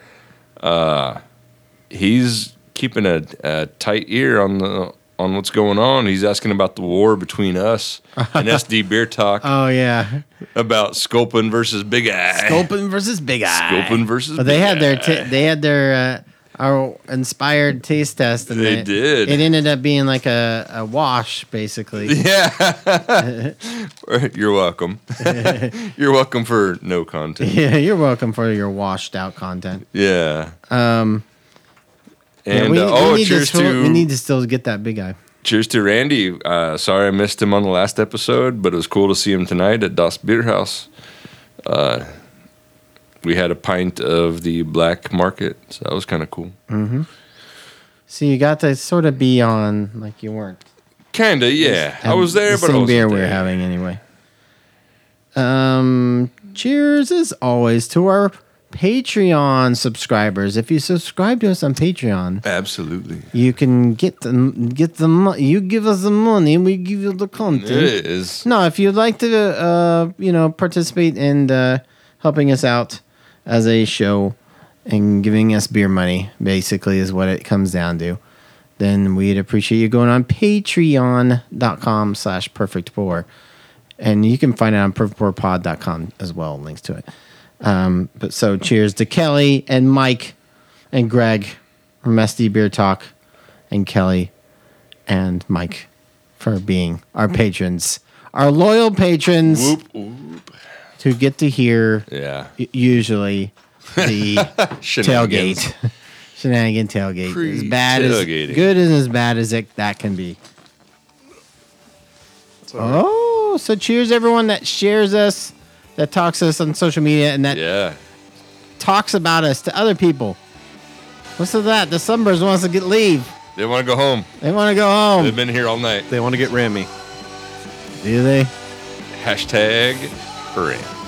Speaker 1: he's keeping a tight ear on what's going on. He's asking about the war between us and SD Beer Talk
Speaker 2: Oh yeah,
Speaker 1: about Sculpin versus Big Eye.
Speaker 2: Sculpin versus Big Eye.
Speaker 1: Sculpin versus
Speaker 2: But they
Speaker 1: Big
Speaker 2: had
Speaker 1: Eye.
Speaker 2: their our inspired taste test. And
Speaker 1: They did.
Speaker 2: It ended up being like a wash, basically.
Speaker 1: Yeah. You're welcome. You're welcome for no content.
Speaker 2: Yeah, you're welcome for your washed out content.
Speaker 1: Yeah.
Speaker 2: Yeah,
Speaker 1: And
Speaker 2: we need
Speaker 1: cheers
Speaker 2: we need to still get that big guy.
Speaker 1: cheers to Randy. Sorry I missed him on the last episode, but it was cool to see him tonight at Das Beer House. We had a pint of the black market, so that was kind of cool.
Speaker 2: So you got to sort of be on like you weren't.
Speaker 1: Kinda, yeah. I was there,
Speaker 2: the
Speaker 1: but I
Speaker 2: same
Speaker 1: wasn't
Speaker 2: beer we were
Speaker 1: there.
Speaker 2: having anyway. Cheers as always to our Patreon subscribers. If you subscribe to us on Patreon,
Speaker 1: Absolutely.
Speaker 2: you can get the you give us the money, we give you the content.
Speaker 1: It is.
Speaker 2: No, if you'd like to, participate in helping us out as a show and giving us beer money, basically, is what it comes down to, then we'd appreciate you going on patreon.com/perfectpour. And you can find it on perfectpourpod.com as well, links to it. But so cheers to Kelly and Mike and Greg from SD Beer Talk, and Kelly and Mike for being our patrons, our loyal patrons.
Speaker 1: Whoop, whoop.
Speaker 2: To get to hear
Speaker 1: Yeah.
Speaker 2: usually the
Speaker 1: Shenanigans.
Speaker 2: tailgate, shenanigan tailgate, as bad as
Speaker 1: Pre-tailgating.
Speaker 2: good and as bad as that can be. Oh, so cheers everyone that shares us, that talks to us on social media, and that
Speaker 1: Yeah.
Speaker 2: talks about us to other people. What's with that? The Sunbirds wants to leave.
Speaker 1: They want to go home.
Speaker 2: They want to go home.
Speaker 1: They've been here all night.
Speaker 3: They want to get Rammy.
Speaker 2: Do they?
Speaker 1: Hashtag Randy.